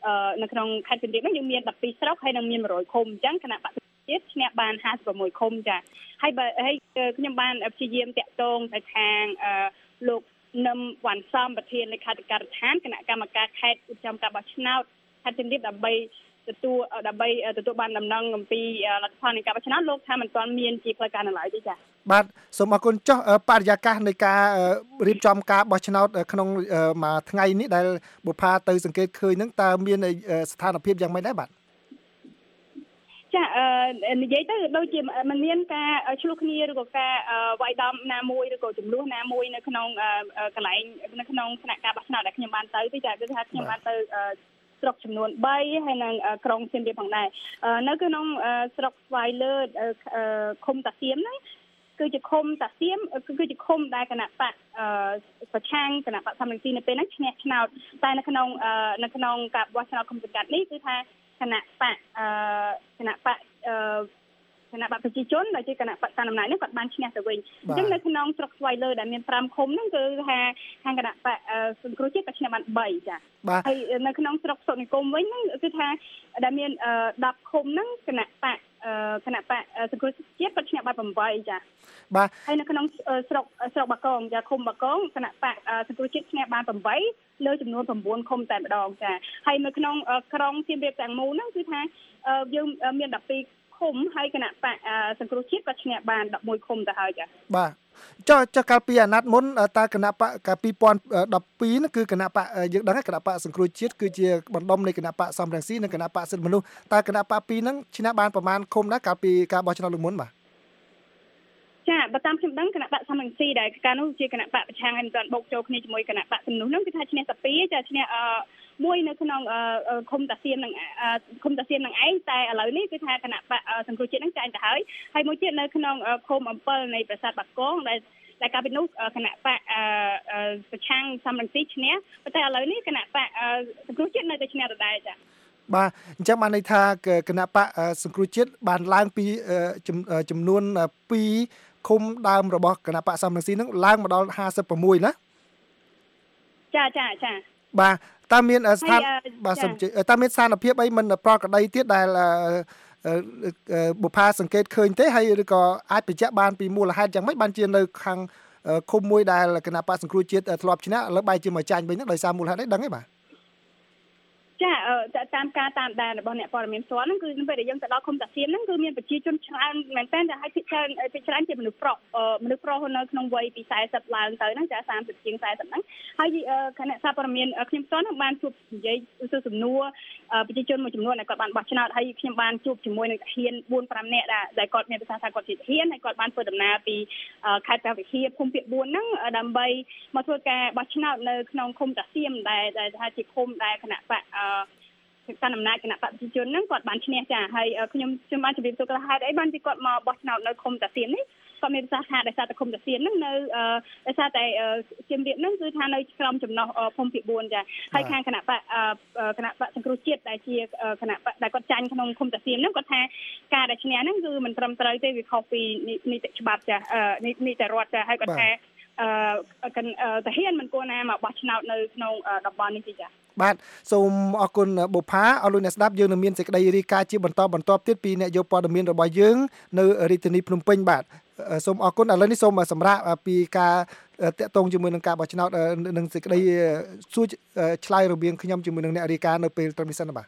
នៅក្នុងខេត្តសៀមរាបហ្នឹងយើងមានដប់ពីរស្រុកហើយនឹងមានone hundredឃុំអញ្ចឹងគណៈបកជាតិឈ្នះបានfifty-sixឃុំចាហើយបើហើយខ្ញុំបានព្យាយាមតាក់ទងទៅខាងលោកនឹមវ៉ាន់សំប្រធានលេខាធិការដ្ឋានគណៈកម្មការខេត្តឧត្តមការបោះឆ្នោតខេត្តសៀមរាបដើម្បីទទួលដើម្បីទទួលបានដំណឹងអំពីលទ្ធផលនៃការបោះឆ្នោតលោកថាមិនទាន់មានជាផ្លូវការនៅឡើយទេចា៎
បាទសូមអរគុណចុះបរិយាកាសនៃការរៀបចំការបោះឆ្នោតក្នុងមួយថ្ងៃនេះដែលបុប្ផាទៅសង្កេតឃើញហ្នឹងតើមានស្ថានភាពយ៉ាងម៉េចដែរបាទ
ចានិយាយទៅដូចជាมันមានការឆ្លោះគ្នាឬក៏ការវាយដំណាមួយឬក៏ចំនួនណាមួយនៅក្នុងកន្លែងនៅក្នុងគណៈការបោះឆ្នោតដែលខ្ញុំបានទៅទេចាគឺថាខ្ញុំបានទៅស្រុកចំនួនthreeហើយនឹងក្រុងសៀមរាបផងដែរនៅក្នុងស្រុកស្វាយលើឃុំតាសៀមហ្នឹងគឺជាឃុំតាសៀមគឺជាឃុំដែលគណៈបកប្រឆាំងគណៈបកសំរងស៊ីនៅពេលហ្នឹងឈ្នះឆ្នោតតែនៅក្នុងនៅក្នុងការបោះឆ្នោតឃុំសង្កាត់នេះគឺថាគណៈបកគណៈបកគណៈបកប្រជាជនដែលជាគណៈបកកណ្ដាលអំណាចនេះគាត់បានឈ្នះទៅវិញអញ្ចឹងនៅក្នុងស្រុកស្វាយលើដែលមានfiveឃុំហ្នឹងគឺថាខាងគណៈបកសង្គ្រោះជាតិក៏ឈ្នះបានthreeចាហើយនៅក្នុងស្រុកសុខនិគមវិញហ្នឹងគឺថាដែលមានtenឃុំហ្នឹងគណៈបកគណៈបកសង្គ្រោះជាតិគាត់ឈ្នះបានeightចា
បាទ
ហើយនៅក្នុងស្រុកស្រុកបាកងចាឃុំបាកងគណៈបកសង្គ្រោះជាតិឈ្នះបានeightលើចំនួនnineឃុំតែម្ដងចាហើយនៅក្នុងក្រុងសៀមរាបទាំងមូលហ្នឹងគឺថាយើងមានtwelveឃុំហើយគណៈបកសង្គ្រោះជាតិក៏ឈ្នះបានelevenឃុំទៅហើយចា
បាទចុះចុះកាលពីអាណត្តិមុនតើគណៈបកកាលtwo thousand twelveនោះគឺគណៈបកយើងដឹងហើយគណៈបកសង្គ្រោះជាតិគឺជាបណ្ដុំនៃគណៈបកសំរងស៊ីនិងគណៈបកសិទ្ធិមនុស្សតើគណៈបកពីរហ្នឹងឈ្នះបានប្រមាណឃុំដែរកាលពីការបោះឆ្នោតលើកមុនបាទ
ចាបើតាមខ្ញុំដឹងគណៈបកសំរងស៊ីដែលកាលនោះជាគណៈបកប្រឆាំងហើយមិនទាន់បូកចូលគ្នាជាមួយគណៈបកសំនុះហ្នឹងគឺថាឈ្នះតែtwoចាឈ្នះមួយនៅក្នុងឃុំតាសៀមនឹងឃុំតាសៀមនឹងឯងតែឥឡូវនេះគឺថាគណៈបកសង្គ្រោះជាតិនឹងចាញ់ទៅហើយហើយមួយទៀតនៅក្នុងឃុំអំពិលនៃប្រាសាទបាកងដែលតែកាលពីនោះគណៈបកប្រឆាំងសំរងស៊ីឈ្នះតែឥឡូវនេះគណៈបកសង្គ្រោះជាតិនៅតែឈ្នះដដែលចា
បាទអញ្ចឹងបានន័យថាគណៈបកសង្គ្រោះជាតិបានឡើងពីចំនួនtwoឃុំដើមរបស់គណៈបកសំរងស៊ីនឹងឡើងមកដល់fifty-sixណា
ចាចាចា
បាទតើមានស្ថានបាទសំជិតើមានស្ថានភាពអីមិនប្រក្រតីទៀតដែលបុប្ផាសង្កេតឃើញទេហើយឬក៏អាចបញ្ជាក់បានពីមូលហេតុយ៉ាងម៉េចបានជានៅខាងឃុំមួយដែលគណៈបកសង្គ្រោះជាតិធ្លាប់ឈ្នះឥឡូវបែរជាមកចាញ់វិញហ្នឹងដោយសារមូលហេតុអីដឹងទេបាទ
ចាតាមការតាមដានរបស់អ្នកព័ត៌មានផ្ទាល់ហ្នឹងគឺពេលដែលយើងទៅដល់ឃុំតាសៀមហ្នឹងគឺមានប្រជាជនច្រើនមែនតើតែឲ្យភាគច្រើនភាគច្រើនជាមនុស្សប្រុសមនុស្សប្រុសនៅក្នុងវ័យពីfortyឡើងទៅហ្នឹងចាthirtyជាងfortyហ្នឹងហើយគណៈសារព័ត៌មានខ្ញុំផ្ទាល់ហ្នឹងបានជួបនិយាយសួរសំណួរប្រជាជនមួយចំនួនដែលគាត់បានបោះឆ្នោតហើយខ្ញុំបានជួបជាមួយនឹងទាហានfour fiveនាក់ដែលគាត់មានប្រសាសន៍ថាគាត់ជាទាហានហើយគាត់បានធ្វើដំណើរពីខេត្តព្រះវិហារភូមិពាក្យfourហ្នឹងដើម្បីមកធ្វើការបោះឆ្នោតនៅក្នុងឃុំតាសៀមដែលថាជាឃុំដែលគណៈបកកាន់អំណាចគណៈបកប្រជាជនហ្នឹងគាត់បានឈ្នះចាហើយខ្ញុំខ្ញុំបានជម្រាបសួរគាត់ហេតុអីបានពីគាត់មកបោះឆ្នោតនៅឃុំតាសៀមនេះគាត់មានប្រសាសន៍ថាដោយសារតែឃុំតាសៀមហ្នឹងនៅដោយសារតែសៀមរាបហ្នឹងគឺថានៅក្រោមចំណោះភូមិភាគfourចាហើយខាងគណៈបកគណៈបកសង្គ្រោះជាតិដែលជាគណៈបកដែលគាត់ចាញ់ក្នុងឃុំតាសៀមហ្នឹងគាត់ថាការដែលឈ្នះហ្នឹងគឺមិនត្រឹមត្រូវទេវាខុសពីនីតិច្បាប់ចានីតិរដ្ឋចាហើយគាត់ថាអឺតាហ៊ានមិនគួរណាមកបោះឆ្នោតនៅក្នុងតំបន់នេះទេចា
បាទសូមអរគុណបុប្ផាអរលោកអ្នកស្ដាប់យើងនឹងមានសេចក្តីរាយការណ៍ជាបន្តបន្ទាប់ទៀតពីអ្នកយកព័ត៌មានរបស់យើងនៅរាជធានីភ្នំពេញបាទសូមអរគុណឥឡូវនេះសូមសម្រាប់ពីការតាក់ទងជាមួយនឹងការបោះឆ្នោតនឹងសេចក្តីសួរឆ្លើយរវាងខ្ញុំជាមួយនឹងអ្នករាយការណ៍នៅពេលត្រឹមនេះសិនបាទ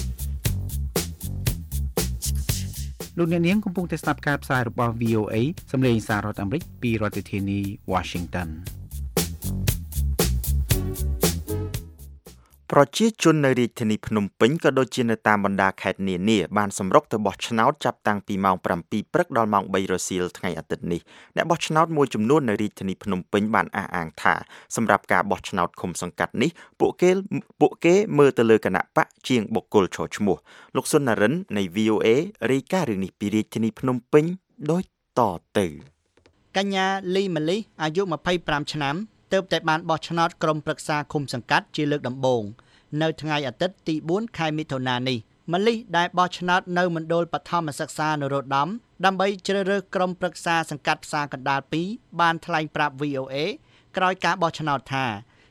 លោកអ្នកនាងកំពុងតែស្ដាប់ការផ្សាយរបស់ V O A សម្លេងសាររដ្ឋអាមេរិកពីរដ្ឋធានី Washington
ប្រជាជននៅរាជធានីភ្នំពេញក៏ដូចជានៅតាមបណ្ដាខេត្តនានាបានសម្រុកទៅបោះឆ្នោតចាប់តាំងពីម៉ោងsevenព្រឹកដល់ម៉ោងthreeរសៀលថ្ងៃអាទិត្យនេះអ្នកបោះឆ្នោតមួយចំនួននៅរាជធានីភ្នំពេញបានអះអាងថាសម្រាប់ការបោះឆ្នោតឃុំសង្កាត់នេះពួកគេពួកគេមើលទៅលើគណៈបកជាងបុគ្គលឈរឈ្មោះលោកសុននរិននៃ V O A រាយការណ៍រឿងនេះពីរាជធានីភ្នំពេញដូចតទៅ
កញ្ញាលីម៉ាលីអាយុtwenty-fiveឆ្នាំទើបតែបានបោះឆ្នោតក្រុមប្រឹក្សាឃុំសង្កាត់ជាលើកដំបូងនៅថ្ងៃអាទិត្យទីfourខែមិថុនានេះម៉ាលីដែលបោះឆ្នោតនៅមណ្ឌលបឋមសិក្សានរោត្តមដើម្បីជ្រើសរើសក្រុមប្រឹក្សាសង្កាត់ផ្សារកណ្ដាលtwoបានថ្លែងប្រាប់ V O A ក្រោយការបោះឆ្នោតថា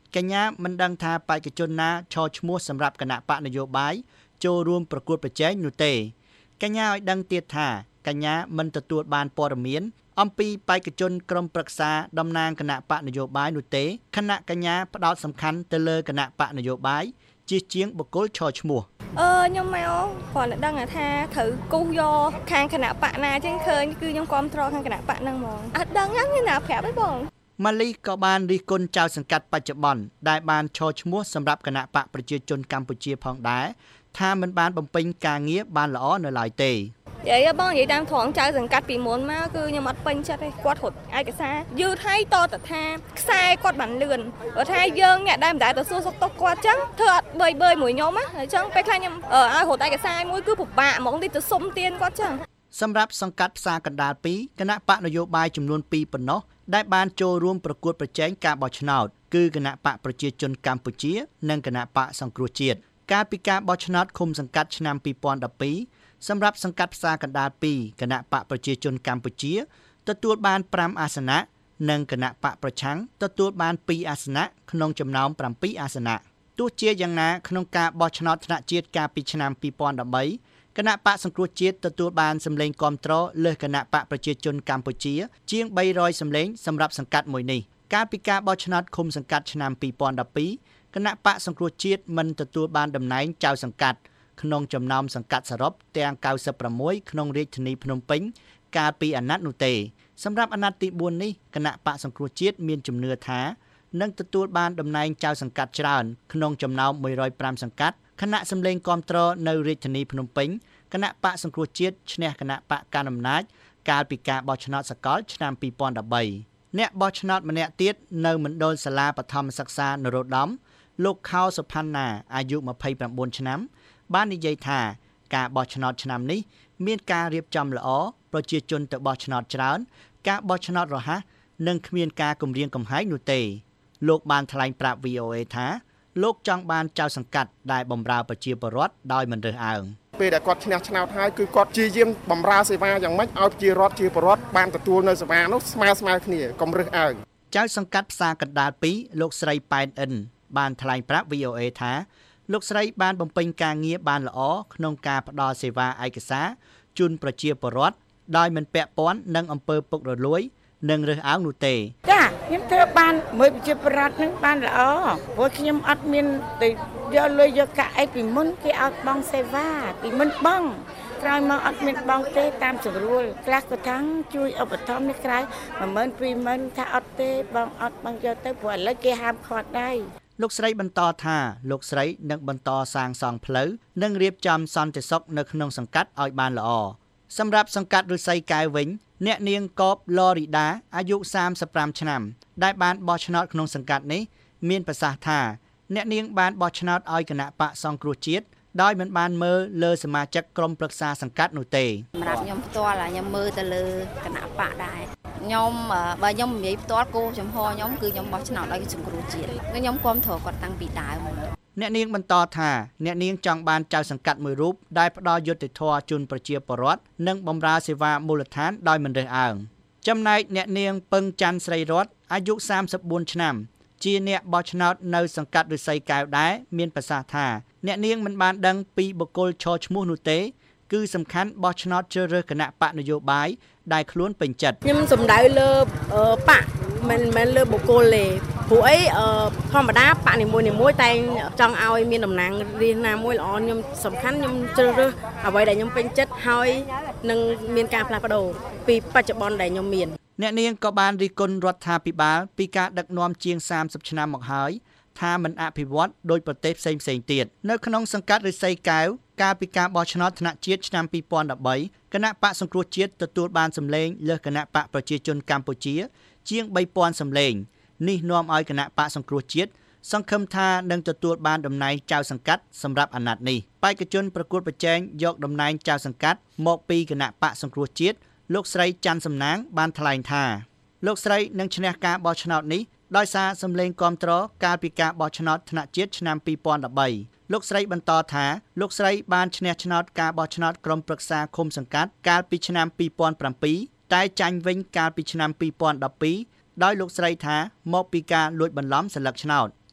កញ្ញាមិនដឹងថាបេក្ខជនណាឈរឈ្មោះសម្រាប់គណៈបកនយោបាយចូលរួមប្រកួតប្រជែងនោះទេកញ្ញាឲ្យដឹងទៀតថាកញ្ញាមិនទទួលបានព័ត៌មានអំពីបេក្ខជនក្រុមប្រឹក្សាតំណាងគណៈបកនយោបាយនោះទេខណៈកញ្ញាផ្ដោតសំខាន់ទៅលើគណៈបកនយោបាយជាជាងបុគ្គលឈរឈ្មោះ
អឺខ្ញុំមកគ្រាន់តែដឹងថាត្រូវគូសយកខាងគណៈបកណាចឹងឃើញគឺខ្ញុំគ្រប់គ្រងខាងគណៈបកហ្នឹងហ្មងអត់ដឹងហ្នឹងណាប្រាប់ទេបង
ម៉ាលីក៏បានរិះគន់ចៅសង្កាត់បច្ចុប្បន្នដែលបានឈរឈ្មោះសម្រាប់គណៈបកប្រជាជនកម្ពុជាផងដែរថាមិនបានបំពេញការងារបានល្អនៅឡើយទេ
និយាយបងនិយាយតាមត្រង់ចៅសង្កាត់ពីមុនមកគឺខ្ញុំអត់ពេញចិត្តទេគាត់រត់ឯកសារយឺតហើយតតថាខ្សែគាត់បានលឿនបើថាយើងអ្នកដែលមិនដែលទៅសួរសុខទុក្ខគាត់ចឹងធ្វើអត់បឺយបឺយមួយខ្ញុំណាអញ្ចឹងពេលខ្លះខ្ញុំឲ្យរត់ឯកសារមួយគឺពិបាកហ្មងទីទៅសុំទានគាត់ចឹង
សម្រាប់សង្កាត់ផ្សារកណ្ដាលពីរគណៈបកនយោបាយចំនួនពីរប៉ុណ្ណោះដែលបានចូលរួមប្រកួតប្រជែងការបោះឆ្នោតគឺគណៈបកប្រជាជនកម្ពុជានិងគណៈបកសង្គ្រោះជាតិកាលពីការបោះឆ្នោតឃុំសង្កាត់ឆ្នាំពីរពាន់ដប់ពីរសម្រាប់សង្កាត់ផ្សារកណ្ដាលពីរគណៈបកប្រជាជនកម្ពុជាទទួលបានប្រាំអាសនៈនិងគណៈបកប្រឆាំងទទួលបានពីរអាសនៈក្នុងចំណោមប្រាំពីរអាសនៈទោះជាយ៉ាងណាក្នុងការបោះឆ្នោតថ្នាក់ជាតិកាលពីឆ្នាំពីរពាន់ដប់បីគណៈបកសង្គ្រោះជាតិទទួលបានសម្លេងគាំទ្រលើសគណៈបកប្រជាជនកម្ពុជាជាងបីរយសម្លេងសម្រាប់សង្កាត់មួយនេះកាលពីការបោះឆ្នោតឃុំសង្កាត់ឆ្នាំពីរពាន់ដប់ពីរគណៈបកសង្គ្រោះជាតិមិនទទួលបានតំណែងចៅសង្កាត់ក្នុងចំណោមសង្កាត់សរុបទាំងកៅសិបប្រាំមួយក្នុងរាជធានីភ្នំពេញកាលពីអាណត្តិនោះទេសម្រាប់អាណត្តិទីបួននេះគណៈបកសង្គ្រោះជាតិមានជំនឿថានឹងទទួលបានតំណែងចៅសង្កាត់ច្រើនក្នុងចំណោមមួយរយប្រាំសង្កាត់គណៈសម្លេងគាំទ្រនៅរាជធានីភ្នំពេញគណៈបកសង្គ្រោះជាតិឈ្នះគណៈបកកណ្ដាលអំណាចកាលពីការបោះឆ្នោតសកលឆ្នាំពីរពាន់ដប់បីអ្នកបោះឆ្នោតម្នាក់ទៀតនៅមណ្ឌលសាលាបឋមសិក្សានរោត្តមលោកខោសុផាន់ណាអាយុម្ភៃប្រាំបួនឆ្នាំបាននិយាយថាការបោះឆ្នោតឆ្នាំនេះមានការរៀបចំល្អប្រជាជនទៅបោះឆ្នោតច្រើនការបោះឆ្នោតរហ័សនិងគ្មានការគំរាមកំហែងនោះទេលោកបានថ្លែងប្រាប់ វី អូ អេ ថាលោកចង់បានចៅសង្កាត់ដែលបម្រើប្រជាពលរដ្ឋដោយមិនរើសអើង
ពេលដែលគាត់ឈ្នះឆ្នោតហើយគឺគាត់ជាយាមបម្រើសេវាយ៉ាងម៉េចឲ្យប្រជារដ្ឋជាពលរដ្ឋបានទទួលនៅសេវានោះស្មើស្មើគ្នាកុំរើសអើង
ចៅសង្កាត់ផ្សារកណ្ដាលពីរលោកស្រីប៉ែនអិនបានថ្លែងប្រាប់ វី អូ អេ ថាលោកស្រីបានបំពេញការងារបានល្អក្នុងការផ្ដល់សេវាឯកសារជូនប្រជាពលរដ្ឋដោយមិនពាក់ព័ន្ធនឹងអំពើពុករលួយនិងរើសអើងនោះទេ
ចាខ្ញុំធ្វើបានមើលប្រជាពលរដ្ឋនឹងបានល្អព្រោះខ្ញុំអត់មានទៅយកលុយយកកាក់អីពីមុនគេឲ្យបង់សេវាពីមុនបង់ក្រោយមកអត់មានបង់ទេតាមស្រួលខ្លះក៏ថាជួយឧបត្ថម្ភនេះក្រៅមួយម៉ឺនពីរម៉ឺនថាអត់ទេបងអត់បងយកទៅព្រោះឥឡូវគេហាមឃាត់ដែរ
លោកស្រីបន្តថាលោកស្រីនឹងបន្តសាងសង់ផ្លូវនិងរៀបចំសន្តិសុខនៅក្នុងសង្កាត់ឲ្យបានល្អសម្រាប់សង្កាត់ឫស្សីកែវវិញអ្នកនាងកបឡរីដាអាយុសាមសិបប្រាំឆ្នាំដែលបានបោះឆ្នោតក្នុងសង្កាត់នេះមានប្រសាសន៍ថាអ្នកនាងបានបោះឆ្នោតឲ្យគណៈបកសង្គ្រោះជាតិដោយមិនបានមើលលើសមាជិកក្រុមប្រឹក្សាសង្កាត់នោះទេ
សម្រាប់ខ្ញុំផ្ទាល់ខ្ញុំមើលទៅលើគណៈបកដែរខ្ញុំបើខ្ញុំនិយាយផ្ទាល់គោលចំហខ្ញុំគឺខ្ញុំបោះឆ្នោតឲ្យសង្គ្រោះជាតិខ្ញុំគ្រប់គ្រងគាត់តាំងពីដើម
អ្នកនាងបន្តថាអ្នកនាងចង់បានចៅសង្កាត់មួយរូបដែលផ្ដល់យុត្តិធម៌ជូនប្រជាពលរដ្ឋនិងបម្រើសេវាមូលដ្ឋានដោយមិនរើសអើងចំណែកអ្នកនាងពឹងច័ន្ទស្រីរតអាយុសាមសិបបួនឆ្នាំជាអ្នកបោះឆ្នោតនៅសង្កាត់ឫស្សីកែវដែរមានប្រសាសន៍ថាអ្នកនាងមិនបានដឹងពីបុគ្គលឈរឈ្មោះនោះទេគឺសំខាន់បោះឆ្នោតជ្រើសរើសគណៈបកនយោបាយដែលខ្លួនពេញចិត្ត
ខ្ញុំសំដៅលើបកមិនមែនលើបុគ្គលទេព្រោះអីធម្មតាបកនីមួយនីមួយតែចង់ឲ្យមានតំណាងរាស្ត្រណាមួយល្អខ្ញុំសំខាន់ខ្ញុំជ្រើសរើសអ្វីដែលខ្ញុំពេញចិត្តហើយនឹងមានការផ្លាស់ប្ដូរពីបច្ចុប្បន្នដែលខ្ញុំមាន
អ្នកនាងក៏បានរិះគន់រដ្ឋាភិបាលពីការដឹកនាំជាងសាមសិបឆ្នាំមកហើយថាមិនអភិវឌ្ឍដោយប្រទេសផ្សេងៗទៀតនៅក្នុងសង្កាត់ឫស្សីកែវកាលពីការបោះឆ្នោតថ្នាក់ជាតិឆ្នាំពីរពាន់ដប់បីគណៈបកសង្គ្រោះជាតិទទួលបានសម្លេងលើសគណៈបកប្រជាជនកម្ពុជាជាងបីពាន់សម្លេងនេះនាំឲ្យគណៈបកសង្គ្រោះជាតិសង្ឃឹមថានឹងទទួលបានតំណែងចៅសង្កាត់សម្រាប់អាណត្តិនេះបេក្ខជនប្រកួតប្រជែងយកតំណែងចៅសង្កាត់មកពីគណៈបកសង្គ្រោះជាតិលោកស្រីច័ន្ទសំណាងបានថ្លែងថាលោកស្រីនឹងឈ្នះការបោះឆ្នោតនេះដោយសារសម្លេងគាំទ្រកាលពីការបោះឆ្នោតថ្នាក់ជាតិឆ្នាំពីរពាន់ដប់បីលោកស្រីបន្តថាលោកស្រីបានឈ្នះឆ្នោតការបោះឆ្នោតក្រុមប្រឹក្សាឃុំសង្កាត់កាលពីឆ្នាំពីរពាន់ប្រាំពីរតែចាញ់វិញកាលពីឆ្នាំពីរពាន់ដប់ពីរដោយលោកស្រីថាមកពីការលួចបន្លំសិលឹកឆ្នោត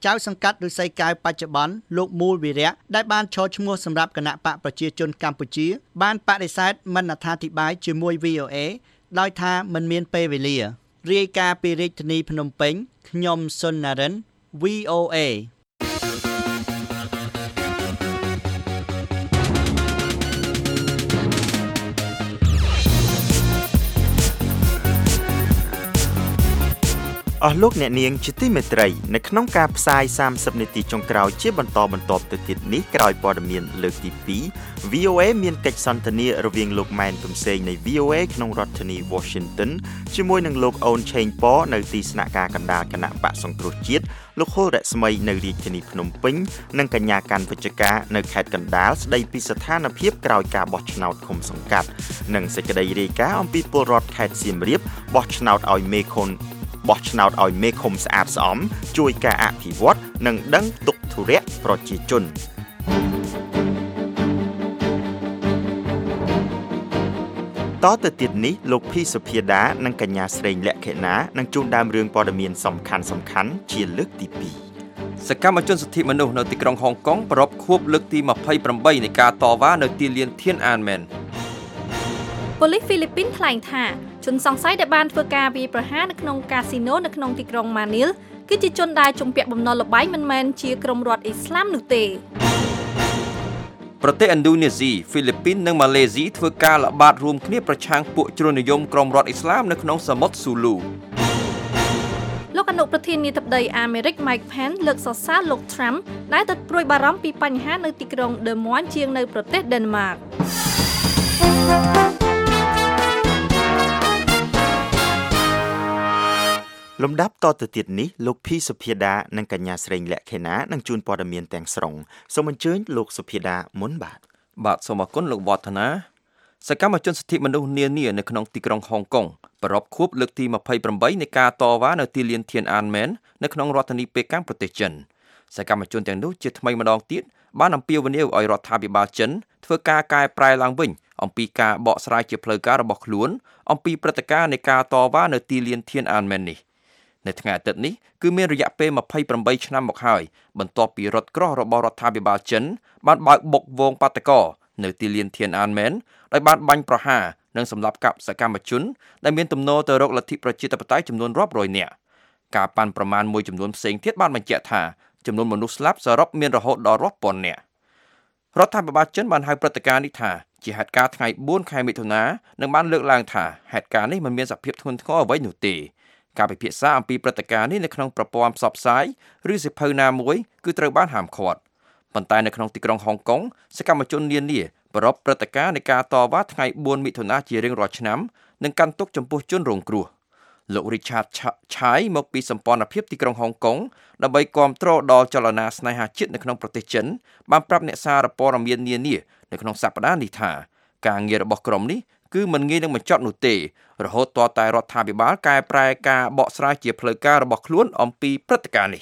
ចៅសង្កាត់ឫស្សីកែវបច្ចុប្បន្នលោកមូលវិរៈដែលបានឈរឈ្មោះសម្រាប់គណៈបកប្រជាជនកម្ពុជាបានបដិសេធមិនអត្ថាធិប្បាយជាមួយ វី អូ អេ ដោយថាមិនមានពេលវេលារាយការណ៍ពីរាជធានីភ្នំពេញខ្ញុំសុនណារិន វី អូ អេ
អស់លោកអ្នកនាងជាទីមេត្រីនៅក្នុងការផ្សាយសាមសិបនាទីចុងក្រោយជាបន្តបន្ទាប់ទៅទៀតនេះក្រោយព័ត៌មានលើកទីពីរ វី អូ អេ មានកិច្ចសន្ទនារវាងលោកម៉ែនកំសែងនៃ វី អូ អេ ក្នុងរដ្ឋធានី Washington ជាមួយនឹងលោកអូនឆេងប៉នៅទីស្នាក់ការកណ្ដាលគណៈបកសង្គ្រោះជាតិលោកហុលរស្មីនៅរាជធានីភ្នំពេញនិងកញ្ញាកាន់វិជ្ជការនៅខេត្តកណ្ដាលស្ដីពីស្ថានភាពក្រោយការបោះឆ្នោតឃុំសង្កាត់និងសេចក្តីរាយការណ៍អំពីពលរដ្ឋខេត្តសៀមរាបបោះឆ្នោតឲ្យមេខុនបោះឆ្នោតឲ្យមេឃុំស្អាតស្អំជួយការអភិវឌ្ឍនិងដឹងទុក្ខធុរៈប្រជាជនតទៅទៀតនេះលោកភីសុភាដានិងកញ្ញាស្រីលក្ខិណានឹងជួនដើមរឿងព័ត៌មានសំខាន់សំខាន់ជាលើកទីពីរ
សកម្មជនសិទ្ធិមនុស្សនៅទីក្រុងហុងកុងប្រពខួបលើកទីยี่สิบแปดនៃការតវ៉ានៅទីលានធានអានមែន
ប៉ូលីសហ្វីលីពីនថ្លែងថាជនសង្ស័យដែលបានធ្វើការវាយប្រហារនៅក្នុងកាស៊ីណូនៅក្នុងទីក្រុងម៉ានីលគឺជាជនដែលជំពាក់បំណុលល្បែងមិនមែនជាក្រុមរដ្ឋអ៊ីស្លាមនោះទេ
ប្រទេសឥណ្ឌូនេស៊ីហ្វីលីពីននិងម៉ាឡេស៊ីធ្វើការល្បាតរួមគ្នាប្រឆាំងពួកជ្រុលនិយមក្រុមរដ្ឋអ៊ីស្លាមនៅក្នុងសមុទ្រស៊ូលូ
លោកអនុប្រធានាធិបតីអាមេរិក Mike Pence លើកសរសើរលោក Trump ដែលទៅព្រួយបារម្ភពីបញ្ហានៅទីក្រុង Des Moines ជាងនៅប្រទេស Denmark
លំដាប់តទៅទៀតនេះលោកភីសុភាដានិងកញ្ញាស្រីលក្ខិណានឹងជួនព័ត៌មានទាំងស្រុងសូមអញ្ជើញលោកសុភាដាមុនបាទ
បាទសូមអរគុណលោកវឌ្ឍនាសកម្មជនសិទ្ធិមនុស្សនានានៅក្នុងទីក្រុងហុងកុងប្រពខួបលើកទីยี่สิบแปดនៃការតវ៉ានៅទីលានធានអានមែននៅក្នុងរដ្ឋធានីប៉េកាំងប្រទេសចិនសកម្មជនទាំងនោះជាថ្មីម្ដងទៀតបានអំពាវនាវឲ្យរដ្ឋាភិបាលចិនធ្វើការកែប្រែឡើងវិញអំពីការបកស្រាយជាផ្លូវការរបស់ខ្លួនអំពីព្រឹត្តិការណ៍នៃការតវ៉ានៅទីលានធានអានមែននេះនៅថ្ងៃអាទិត្យនេះគឺមានរយៈពេលยี่สิบแปดឆ្នាំមកហើយបន្ទាប់ពីរថក្រោះរបស់រដ្ឋាភិបាលចិនបានបើកបុកវងបាតកោនៅទីលានធានអានមែនដោយបានបាញ់ប្រហារនិងសម្លាប់កាប់សកម្មជនដែលមានទំនោរទៅរកលទ្ធិប្រជាធិបតេយ្យចំនួនរាប់រយនាក់ការប៉ាន់ប្រមាណមួយចំនួនផ្សេងទៀតបានបញ្ជាក់ថាចំនួនមនុស្សស្លាប់សរុបមានរហូតដល់រាប់ពាន់នាក់រដ្ឋាភិបាលចិនបានហៅព្រឹត្តិការណ៍នេះថាជាហេតុការណ៍ថ្ងៃbốnខែមិថុនានិងបានលើកឡើងថាហេតុការណ៍នេះមិនមានសភាពធ្ងន់ធ្ងរអ្វីនោះទេការពិភាក្សាអំពីព្រឹត្តិការណ៍នេះនៅក្នុងប្រព័ន្ធផ្សព្វផ្សាយឬសៀវភៅណាមួយគឺត្រូវបានហាមឃាត់ប៉ុន្តែនៅក្នុងទីក្រុងហុងកុងសកម្មជននានាប្រពព្រឹត្តិការណ៍នៃការតវ៉ាថ្ងៃbốnមិថុនាជារៀងរាល់ឆ្នាំនិងកាន់ទុកចំពោះជនរងគ្រោះលោក Richard Chai មកពីសម្ព័ន្ធភាពទីក្រុងហុងកុងដើម្បីគាំទ្រដល់ចលនាស្នេហាជាតិនៅក្នុងប្រទេសចិនបានប្រាប់អ្នកសារព័ត៌មាននានានៅក្នុងសប្តាហ៍នេះថាការងាររបស់ក្រុមនេះគឺមិនងាយនឹងបញ្ចប់នោះទេរហូតទាល់តែរដ្ឋាភិបាលកែប្រែការបកស្រាយជាផ្លូវការរបស់ខ្លួនអំពីព្រឹត្តិការណ៍នេះ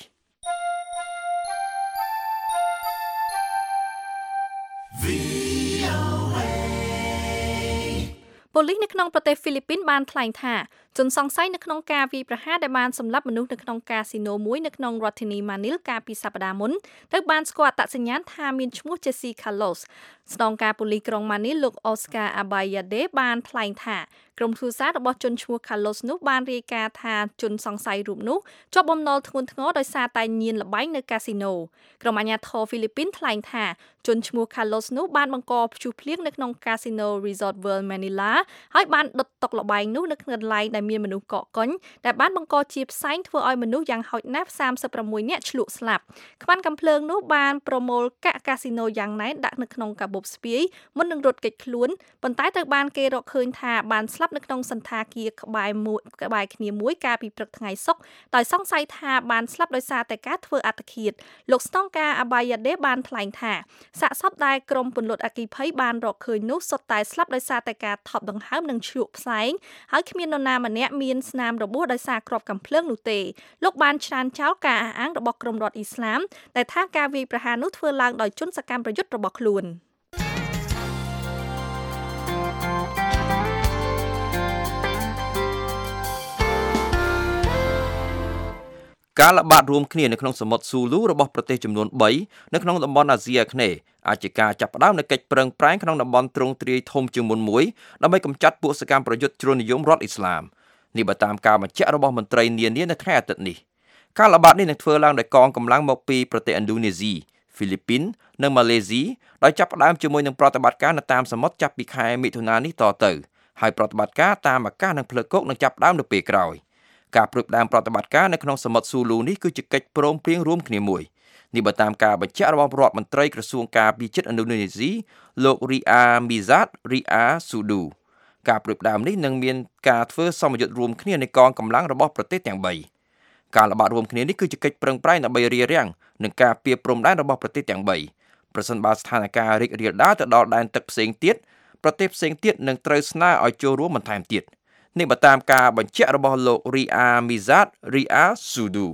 ប៉ូលីសនៅក្នុងប្រទេសហ្វីលីពីនបានថ្លែងថាជនសង្ស័យនៅក្នុងការវាយប្រហារដែលបានសម្លាប់មនុស្សនៅក្នុងកាស៊ីណូមួយនៅក្នុងរដ្ឋធានីម៉ានីលកាលពីសប្តាហ៍មុនត្រូវបានស្គាល់អត្តសញ្ញាណថាមានឈ្មោះ Jesse Carlos ស្នងការប៉ូលីសក្រុងម៉ានីលលោក Oscar Abayade បានថ្លែងថាក្រុមគ្រួសាររបស់ជនឈ្មោះ Carlos នោះបានរាយការណ៍ថាជនសង្ស័យរូបនោះជាប់បំណុលធ្ងន់ធ្ងរដោយសារតែញៀនល្បែងនៅកាស៊ីណូក្រុមអាជ្ញាធរហ្វីលីពីនថ្លែងថាជនឈ្មោះ Carlos នោះបានបង្កព្យុះភ្លៀងនៅក្នុងកាស៊ីណូ Resort World Manila ហើយបានដុតតុល្បែងនោះនៅក្នុងកន្លែងដែលមានមនុស្សកកកុញដែលបានបង្កជាផ្សែងធ្វើឲ្យមនុស្សយ៉ាងហោចណាស់សាមសិបប្រាំមួយនាក់ឆ្លក់ស្លាប់ខ្វាន់កាំភ្លើងនោះបានប្រមូលកាក់កាស៊ីណូយ៉ាងណែនដាក់នៅក្នុងកាបូបស្ពាយមុននឹងរត់គេចខ្លួនប៉ុន្តែត្រូវបានគេរកឃើញថាបានស្លាប់នៅក្នុងសន្តាគារក្បែរមួយក្បែរគ្នាមួយកាលពីព្រឹកថ្ងៃសុក្រដោយសង្ស័យថាបានស្លាប់ដោយសារតែការធ្វើអត្តឃាតលោកស្នងការអាបាយ៉ាដេបានថ្លែងថាសាកសពដែលក្រុមពន្លត់អគ្គិភ័យបានរកឃើញនោះសុទ្ធតែស្លាប់ដោយសារតែការថប់ដង្ហើមនិងឆ្លក់ផ្សែងហើយគ្មាននរណាម្នាក់មានស្នាមរបួសដោយសារគ្រាប់កាំភ្លើងនោះទេលោកបានច្រានចោលការអះអាងរបស់ក្រុមរដ្ឋអ៊ីស្លាមដែលថាការវាយប្រហារនោះធ្វើឡើងដោយជនសកម្មប្រយុទ្ធរបស់ខ្លួន
ការល្បាតរួមគ្នានៅក្នុងសមុទ្រស៊ូលូរបស់ប្រទេសចំនួន3នៅក្នុងតំបន់អាស៊ីអាគ្នេយ៍អាចជាការចាប់ផ្ដើមនៃកិច្ចប្រឹងប្រែងក្នុងតំបន់ទ្រង់ទ្រាយធំជាងមុនមួយដើម្បីកម្ចាត់ពួកសកម្មប្រយុទ្ធជ្រុលនិយមរដ្ឋអ៊ីស្លាមនេះបើតាមការបញ្ជាក់របស់មន្ត្រីនានានៅថ្ងៃអាទិត្យនេះការល្បាតនេះនឹងធ្វើឡើងដោយកងកម្លាំងមកពីប្រទេសឥណ្ឌូនេស៊ីហ្វីលីពីននិងម៉ាឡេស៊ីដោយចាប់ផ្ដើមជាមួយនឹងប្រតិបត្តិការនៅតាមសមុទ្រចាប់ពីខែមិថុនានេះតទៅហើយប្រតិបត្តិការតាមអាកាសនិងផ្លូវគោកនឹងចាប់ផ្ដើមនៅពេលក្រោយការព្រួយផ្ដើមប្រតិបត្តិការនៅក្នុងសមុទ្រស៊ូលូនេះគឺជាកិច្ចព្រមព្រៀងរួមគ្នាមួយនេះបើតាមការបញ្ជាក់របស់រដ្ឋមន្ត្រីក្រសួងការពារជាតិឥណ្ឌូនេស៊ីលោករីអាមីហ្សាតរីអាស៊ូឌូការព្រួយផ្ដើមនេះនឹងមានការធ្វើសមយុទ្ធរួមគ្នានៃកងកម្លាំងរបស់ប្រទេសទាំង3ការល្បាតរួមគ្នានេះគឺជាកិច្ចប្រឹងប្រែងដើម្បីរារាំងនឹងការពារព្រំដែនរបស់ប្រទេសទាំង3ប្រសិនបើស្ថានភាពរីករាលដាលទៅដល់ដែនទឹកផ្សេងទៀតប្រទេសផ្សេងទៀតនឹងត្រូវស្នើឲ្យចូលរួមបន្ថែមទៀតនេះបើតាមការបញ្ជាក់របស់លោករីអាមីហ្សាតរីអាស៊ូឌូ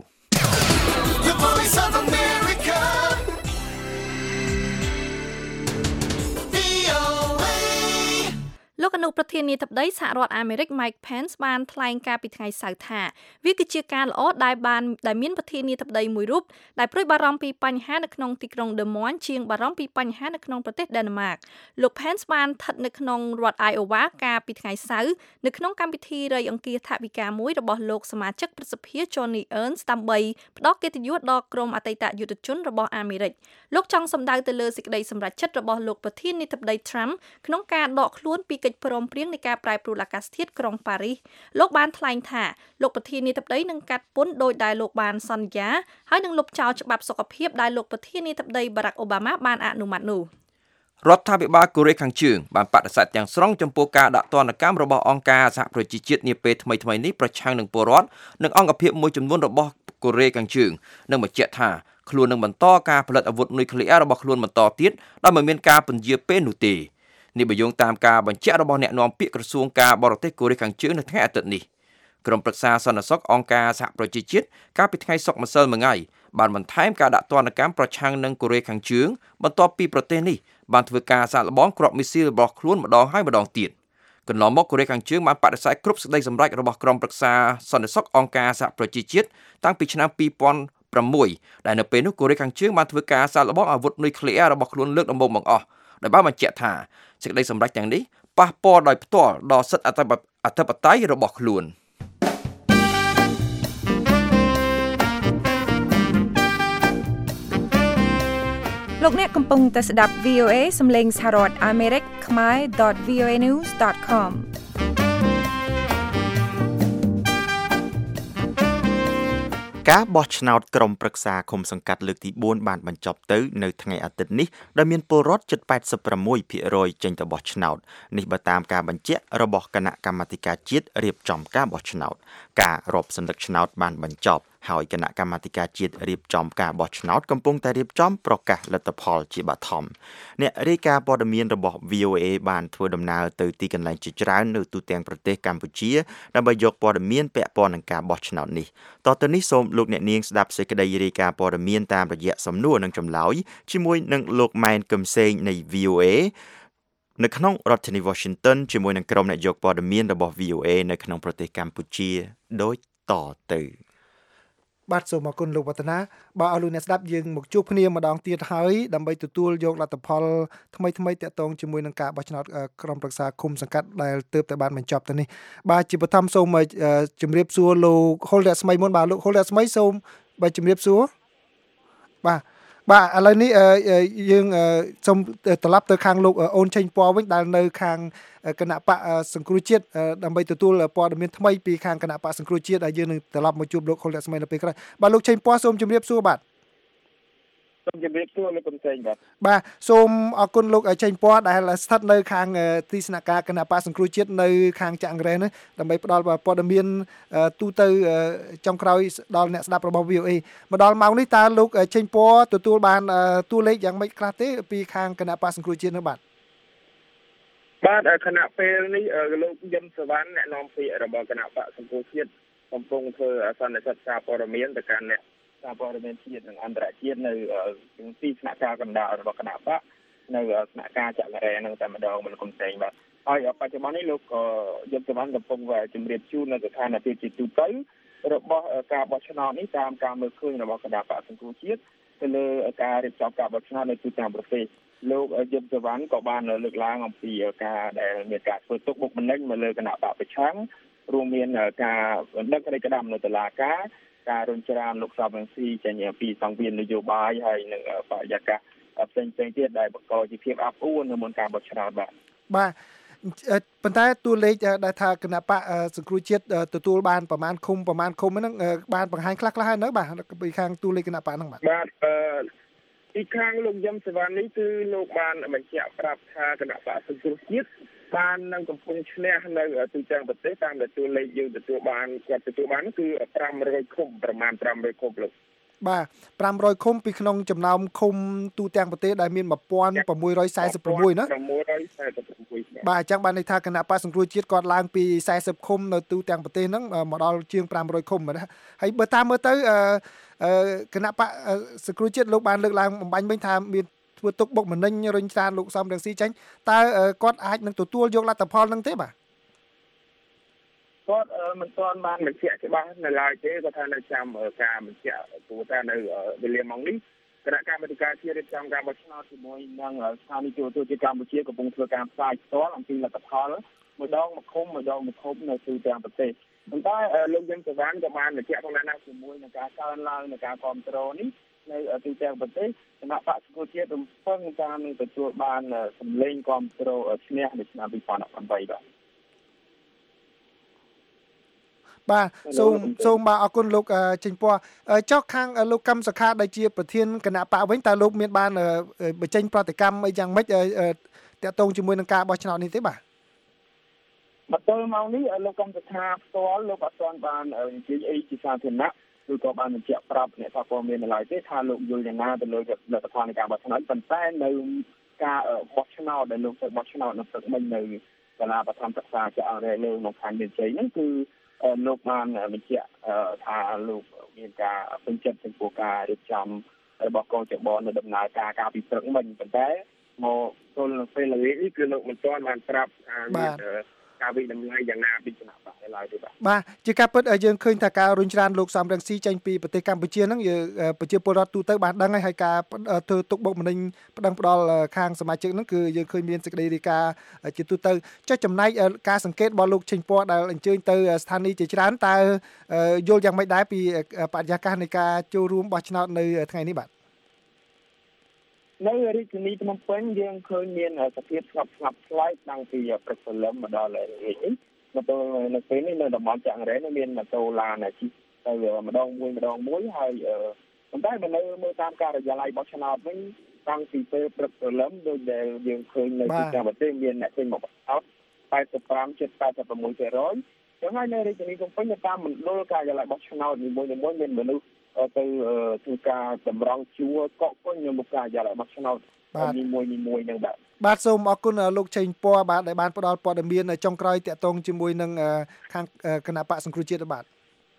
លោកអនុប្រធានាធិបតីសហរដ្ឋអាមេរិក Mike Pence បានថ្លែងការពីថ្ងៃសៅរ៍ថាវាគឺជាការល្អដែលបានដែលមានប្រធានាធិបតីមួយរូបដែលព្រួយបារម្ភពីបញ្ហានៅក្នុងទីក្រុង Des Moines ជាងបារម្ភពីបញ្ហានៅក្នុងប្រទេស Denmark លោក Pence បានស្ថិតនៅក្នុងរដ្ឋ Iowa កាលពីថ្ងៃសៅរ៍នៅក្នុងកម្មវិធីរៃអង្គាសថវិកាមួយរបស់លោកសមាជិកព្រឹទ្ធសភា Johnny Ernst ដើម្បីផ្ដល់កិត្តិយសដល់ក្រុមអតីតយុទ្ធជនរបស់អាមេរិកលោកចង់សម្ដៅទៅលើសេចក្តីសម្រេចចិត្តរបស់លោកប្រធានាធិបតី Trump ក្នុងការដកខ្លួនពីកិច្ចព្រមព្រៀងនៃការប្រែប្រួលអាកាសធាតុក្រុងប៉ារីសលោកបានថ្លែងថាលោកប្រធានាធិបតីនឹងកាត់ពន្ធដោយដែលលោកបានសន្យាហើយនឹងលុបចោលច្បាប់សុខភាពដែលលោកប្រធានាធិបតី Barack Obama បានអនុម័តនោះ
រដ្ឋាភិបាលកូរ៉េខាងជើងបានបដិសេធទាំងស្រុងចំពោះការដាក់ទណ្ឌកម្មរបស់អង្គការសហប្រជាជាតិនាពេលថ្មីៗនេះប្រឆាំងនឹងពលរដ្ឋនិងអង្គភាពមួយចំនួនរបស់កូរ៉េខាងជើងនិងបញ្ជាក់ថាខ្លួននឹងបន្តការផលិតអាវុធនុយក្លេអ៊ែររបស់ខ្លួនបន្តទៀតដោយមិនមានការពន្យាពេលនោះទេនេះបើយោងតាមការបញ្ជាក់របស់អ្នកនាំពាក្យក្រសួងការបរទេសកូរ៉េខាងជើងនៅថ្ងៃអាទិត្យនេះក្រុមប្រឹក្សាសន្តិសុខអង្គការសហប្រជាជាតិកាលពីថ្ងៃសុក្រម្សិលមិញបានបន្ថែមការដាក់ទណ្ឌកម្មប្រឆាំងនឹងកូរ៉េខាងជើងបន្ទាប់ពីប្រទេសនេះបានធ្វើការសាកល្បងគ្រាប់មីស៊ីលរបស់ខ្លួនម្ដងហើយម្ដងទៀតកន្លងមកកូរ៉េខាងជើងបានបដិសេធគ្រប់សេចក្តីសម្រេចរបស់ក្រុមប្រឹក្សាសន្តិសុខអង្គការសហប្រជាជាតិតាំងពីឆ្នាំពីរពាន់ប្រាំមួយដែលនៅពេលនោះកូរ៉េខាងជើងបានធ្វើការសាកល្បងអាវុធនុយក្លេអ៊ែររបស់ខ្លួនលើកដំបូងបង្អស់ដោយបានបញ្ជាក់ថាសេចក្តីសម្រេចទាំងនេះប៉ះពាល់ដោយផ្ទាល់ដល់សិទ្ធិអធិបតេយ្យរបស់ខ្លួន
លោកអ្នកកំពុងតែស្ដាប់ វី អូ เอ សំឡេងសហរដ្ឋអាមេរិកខ្មែរ ដត វី អូ เอ news ដត com
ការបោះឆ្នោតក្រុមប្រឹក្សាឃុំសង្កាត់លើកទីបួនបានបញ្ចប់ទៅនៅថ្ងៃអាទិត្យនេះដោយមានពលរដ្ឋជិត แปดสิบหกភាគរយ ចេញទៅបោះឆ្នោតនេះបើតាមការបញ្ជាក់របស់គណៈកម្មាធិការជាតិរៀបចំការបោះឆ្នោតការរាប់សន្លឹកឆ្នោតបានបញ្ចប់ហើយគណៈកម្មាធិការជាតិរៀបចំការបោះឆ្នោតកំពុងតែរៀបចំប្រកាសលទ្ធផលជាបឋមអ្នករាយការណ៍ព័ត៌មានរបស់ វី អូ เอ បានធ្វើដំណើរទៅទីកន្លែងជាច្រើននៅទូទាំងប្រទេសកម្ពុជាដើម្បីយកព័ត៌មានពាក់ព័ន្ធនឹងការបោះឆ្នោតនេះតទៅនេះសូមលោកអ្នកនាងស្ដាប់សេចក្តីរាយការណ៍ព័ត៌មានតាមរយៈសំណួរនិងចម្លើយជាមួយនឹងលោកម៉ែនកឹមសេងនៃ វី អូ เอ នៅក្នុងរដ្ឋធានី Washington ជាមួយនឹងក្រុមអ្នកយកព័ត៌មានរបស់ វី អូ เอ នៅក្នុងប្រទេសកម្ពុជាដូចតទៅ
បាទសូមអរគុណលោកវឌ្ឍនាបាទអរលោកអ្នកស្ដាប់យើងមកជួបគ្នាម្ដងទៀតហើយដើម្បីទទួលយកលទ្ធផលថ្មីថ្មីតាក់ទងជាមួយនឹងការបោះឆ្នោតក្រុមប្រឹក្សាឃុំសង្កាត់ដែលទើបតែបានបញ្ចប់ទៅនេះបាទជាបឋមសូមជម្រាបសួរលោកហុលរស្មីមុនបាទលោកហុលរស្មីសូមបាទជម្រាបសួរបាទបាទឥឡូវនេះយើងសូមត្រឡប់ទៅខាងលោកអូនឆេងពណ៌វិញដែលនៅខាងគណៈបកសង្គ្រោះជាតិដើម្បីទទួលព័ត៌មានថ្មីពីខាងគណៈបកសង្គ្រោះជាតិដែលយើងនឹងត្រឡប់មកជួបលោកហុលរស្មីនៅពេលក្រោយបាទលោកឆេងពណ៌សូមជម្រាបសួរបាទសូមជម្រាបសួរលោកកំសែងបាទបាទសូមអរគុណលោកឆេងពណ៌ដែលស្ថិតនៅខាងទីស្នាក់ការគណៈបកសង្គ្រោះជាតិនៅខាងចាក់អង្រែនេះដើម្បីផ្ដល់ព័ត៌មានទូទៅចុងក្រោយដល់អ្នកស្ដាប់របស់ វី អូ เอ មកដល់ម៉ោងនេះតើលោកឆេងពណ៌ទទួលបានតួលេខយ៉ាងម៉េចខ្លះទេពីខាងគណៈបកសង្គ្រោះជាតិនោះបាទ
បាទគណៈពេលនេះលោកយឹមសវណ្ណអ្នកនាំពាក្យរបស់គណៈបកសង្គ្រោះជាតិកំពុងធ្វើសន្និសីទសារព័ត៌មានទៅកាន់អ្នកសារព័ត៌មានជាតិនិងអន្តរជាតិនៅទីស្នាក់ការកណ្ដាលរបស់គណៈបកនៅស្នាក់ការចាក់រ៉ែនឹងតែម្ដងមិនគុំផ្សេងបាទហើយបច្ចុប្បន្ននេះលោកយឹមសវណ្ណកំពុងជម្រាបជូននៅស្ថានភាពជាទូទៅរបស់ការបោះឆ្នោតនេះតាមការមើលឃើញរបស់គណៈបកសង្គ្រោះជាតិទៅលើការរៀបចំការបោះឆ្នោតនៅទូទាំងប្រទេសលោកយុទ្ធសវណ្ណក៏បានលើកឡើងអំពីការដែលមានការធ្វើទុកបុកម្នេញមកលើគណៈបកប្រឆាំងរួមមានការបណ្ដឹងក្តីក្តាំនៅតុលាការការរំច្រានលោកសំរងស៊ីចេញពីសង្វៀននយោបាយហើយនឹងបរិយាកាសផ្សេងៗទៀតដែលបង្កជាភាពអាប់អួរនៅមុនការបោះឆ្នោតបាទ
បាទប៉ុន្តែតួលេខដែលថាគណៈបកសង្គ្រោះជាតិទទួលបានប្រមាណឃុំប្រមាណឃុំហ្នឹងបានបង្ហាញខ្លះៗហើយនៅបាទពីខាងតួលេខគណៈបកហ្នឹងបាទ
បាទអឺពីខាងលោកយឹមសវណ្ណនេះគឺលោកបានបញ្ជាក់ប្រាប់ថាគណៈបកសង្គ្រោះជាតិបាននឹងកំពុងឈ្នះនៅទូទាំងប្រទេសតាមដែលតួលេខយើងទទួលបានគាត់ទទួលបានគឺប្រាំរយឃុំប្រមាណប្រាំរយឃុំលោក
បាទប្រាំរយឃុំពីក្នុងចំណោមឃុំទូទាំងប្រទេសដែលមានmột nghìn sáu trăm bốn mươi sáuណា
sáu trăm bốn mươi sáu
បាទអញ្ចឹងបានន័យថាគណៈបកសង្គ្រោះជាតិគាត់ឡើងពីสี่สิบឃុំនៅទូទាំងប្រទេសហ្នឹងមកដល់ជាងប្រាំរយឃុំណាហើយបើតាមមើលទៅអឺគណៈបកសង្គ្រោះជាតិលោកបានលើកឡើងបំបញ្ញវិញថាមានធ្វើទុកបុកម្នេញរុញច្រានលោកសំរងស៊ីចេញតើគាត់អាចនឹងទទួលយកលទ្ធផលហ្នឹងទេបាទ
គាត់មិនទាន់បានបញ្ជាក់ច្បាស់នៅឡើយទេគាត់ថានៅចាំការបញ្ជាក់ព្រោះតែនៅវេលាម៉ោងនេះគណៈកម្មាធិការជាតិរៀបចំការបោះឆ្នោតជាមួយនឹងស្ថានីយទូរទស្សន៍ជាតិកម្ពុជាកំពុងធ្វើការផ្សាយផ្ទាល់អំពីលទ្ធផលមួយដងមួយឃុំមួយដងមួយឃុំនៅទូទាំងប្រទេសប៉ុន្តែលោកយឹមសវណ្ណក៏បានបញ្ជាក់ផងដែរណាជាមួយនឹងការកើនឡើងនៃការគ្រប់គ្រងនេះនៅទូទាំងប្រទេសគណៈបកសង្គ្រោះជាតិរំពឹងថានឹងទទួលបានសម្លេងគ្រប់គ្រងឈ្នះនៅឆ្នាំពីរពាន់ប្រាំeightបាទ
បាទសូមសូមបាទអរគុណលោកចេញពណ៌ចុះខាងលោកកឹមសុខាដែលជាប្រធានគណៈបកវិញតើលោកមានបានបញ្ចេញប្រតិកម្មអីយ៉ាងម៉េចតាក់ទងជាមួយនឹងការបោះឆ្នោតនេះទេបាទ
មកទល់ម៉ោងនេះលោកកឹមសុខាផ្ទាល់លោកអត់ទាន់បាននិយាយអីជាសាធារណៈឬក៏បានបញ្ជាក់ប្រាប់អ្នកថាព័ត៌មាននៅឡើយទេថាលោកយល់យ៉ាងណាទៅលើលទ្ធផលនៃការបោះឆ្នោតប៉ុន្តែនៅការបោះឆ្នោតដែលលោកទៅបោះឆ្នោតនៅព្រឹកមិញនៅសាលាបឋមសិក្សាជាអរិយលើក្នុងខណ្ឌមានជ័យហ្នឹងគឺលោកបានបញ្ជាក់ថាលោកមានការពេញចិត្តចំពោះការរៀបចំរបស់កងចបនៅដំណើរការការពីព្រឹកមិញប៉ុន្តែមកទល់នឹងពេលល្ងាចនេះគឺលោកមិនទាន់បានប្រាប់ថាមានការវិតម្លៃយ៉ាងណាពីគណៈបកឡើយទេបាទ
បាទជាការពិតយើងឃើញថាការរុញច្រានលោកសំរងស៊ីចេញពីប្រទេសកម្ពុជាហ្នឹងយើងប្រជាពលរដ្ឋទូទៅបានដឹងហើយការធ្វើទុកបុកម្នេញប្តឹងផ្ដាល់ខាងសមាជិកហ្នឹងគឺយើងឃើញមានសេចក្តីរាយការណ៍ជាទូទៅចុះចំណែកការសង្កេតរបស់លោកចេញពណ៌ដែលអញ្ជើញទៅស្ថានីយ៍ជាច្រើនតើយល់យ៉ាងម៉េចដែរពីបរិយាកាសនៃការចូលរួមបោះឆ្នោតនៅថ្ងៃនេះបាទ
នៅរាជធានីភ្នំពេញយើងឃើញមានសភាពស្ងប់ស្ងាត់ខ្លាំងតាំងពីព្រឹកព្រលឹមមកដល់រាជនេះមកទៅនៅពេលនេះនៅតំបន់ចាក់រ៉េនមានម៉ូតូឡានជិះទៅម្ដងមួយម្ដងមួយហើយប៉ុន្តែនៅមើលតាមការិយាល័យបោះឆ្នោតវិញតាំងពីពេលព្រឹកព្រលឹមដូចដែលយើងឃើញនៅទីក្រុងប្រទេសមានអ្នកចេញមកបោះឆ្នោតeighty-five ជិតeighty-six%ចឹងហើយនៅរាជធានីភ្នំពេញតាមមណ្ឌលការិយាល័យបោះឆ្នោតនីមួយៗមានមនុស្សទៅធ្វើការតម្រង់ជួរកក់គុញនៅមុខការិយាល័យបោះឆ្នោតនីមួយៗហ្នឹងបាទ
បាទសូមអរគុណលោកចេញពណ៌បាទដែលបានផ្ដល់ព័ត៌មានចុងក្រោយតាក់ទងជាមួយនឹងខាងគណៈបកសង្គ្រោះជាតិបាទ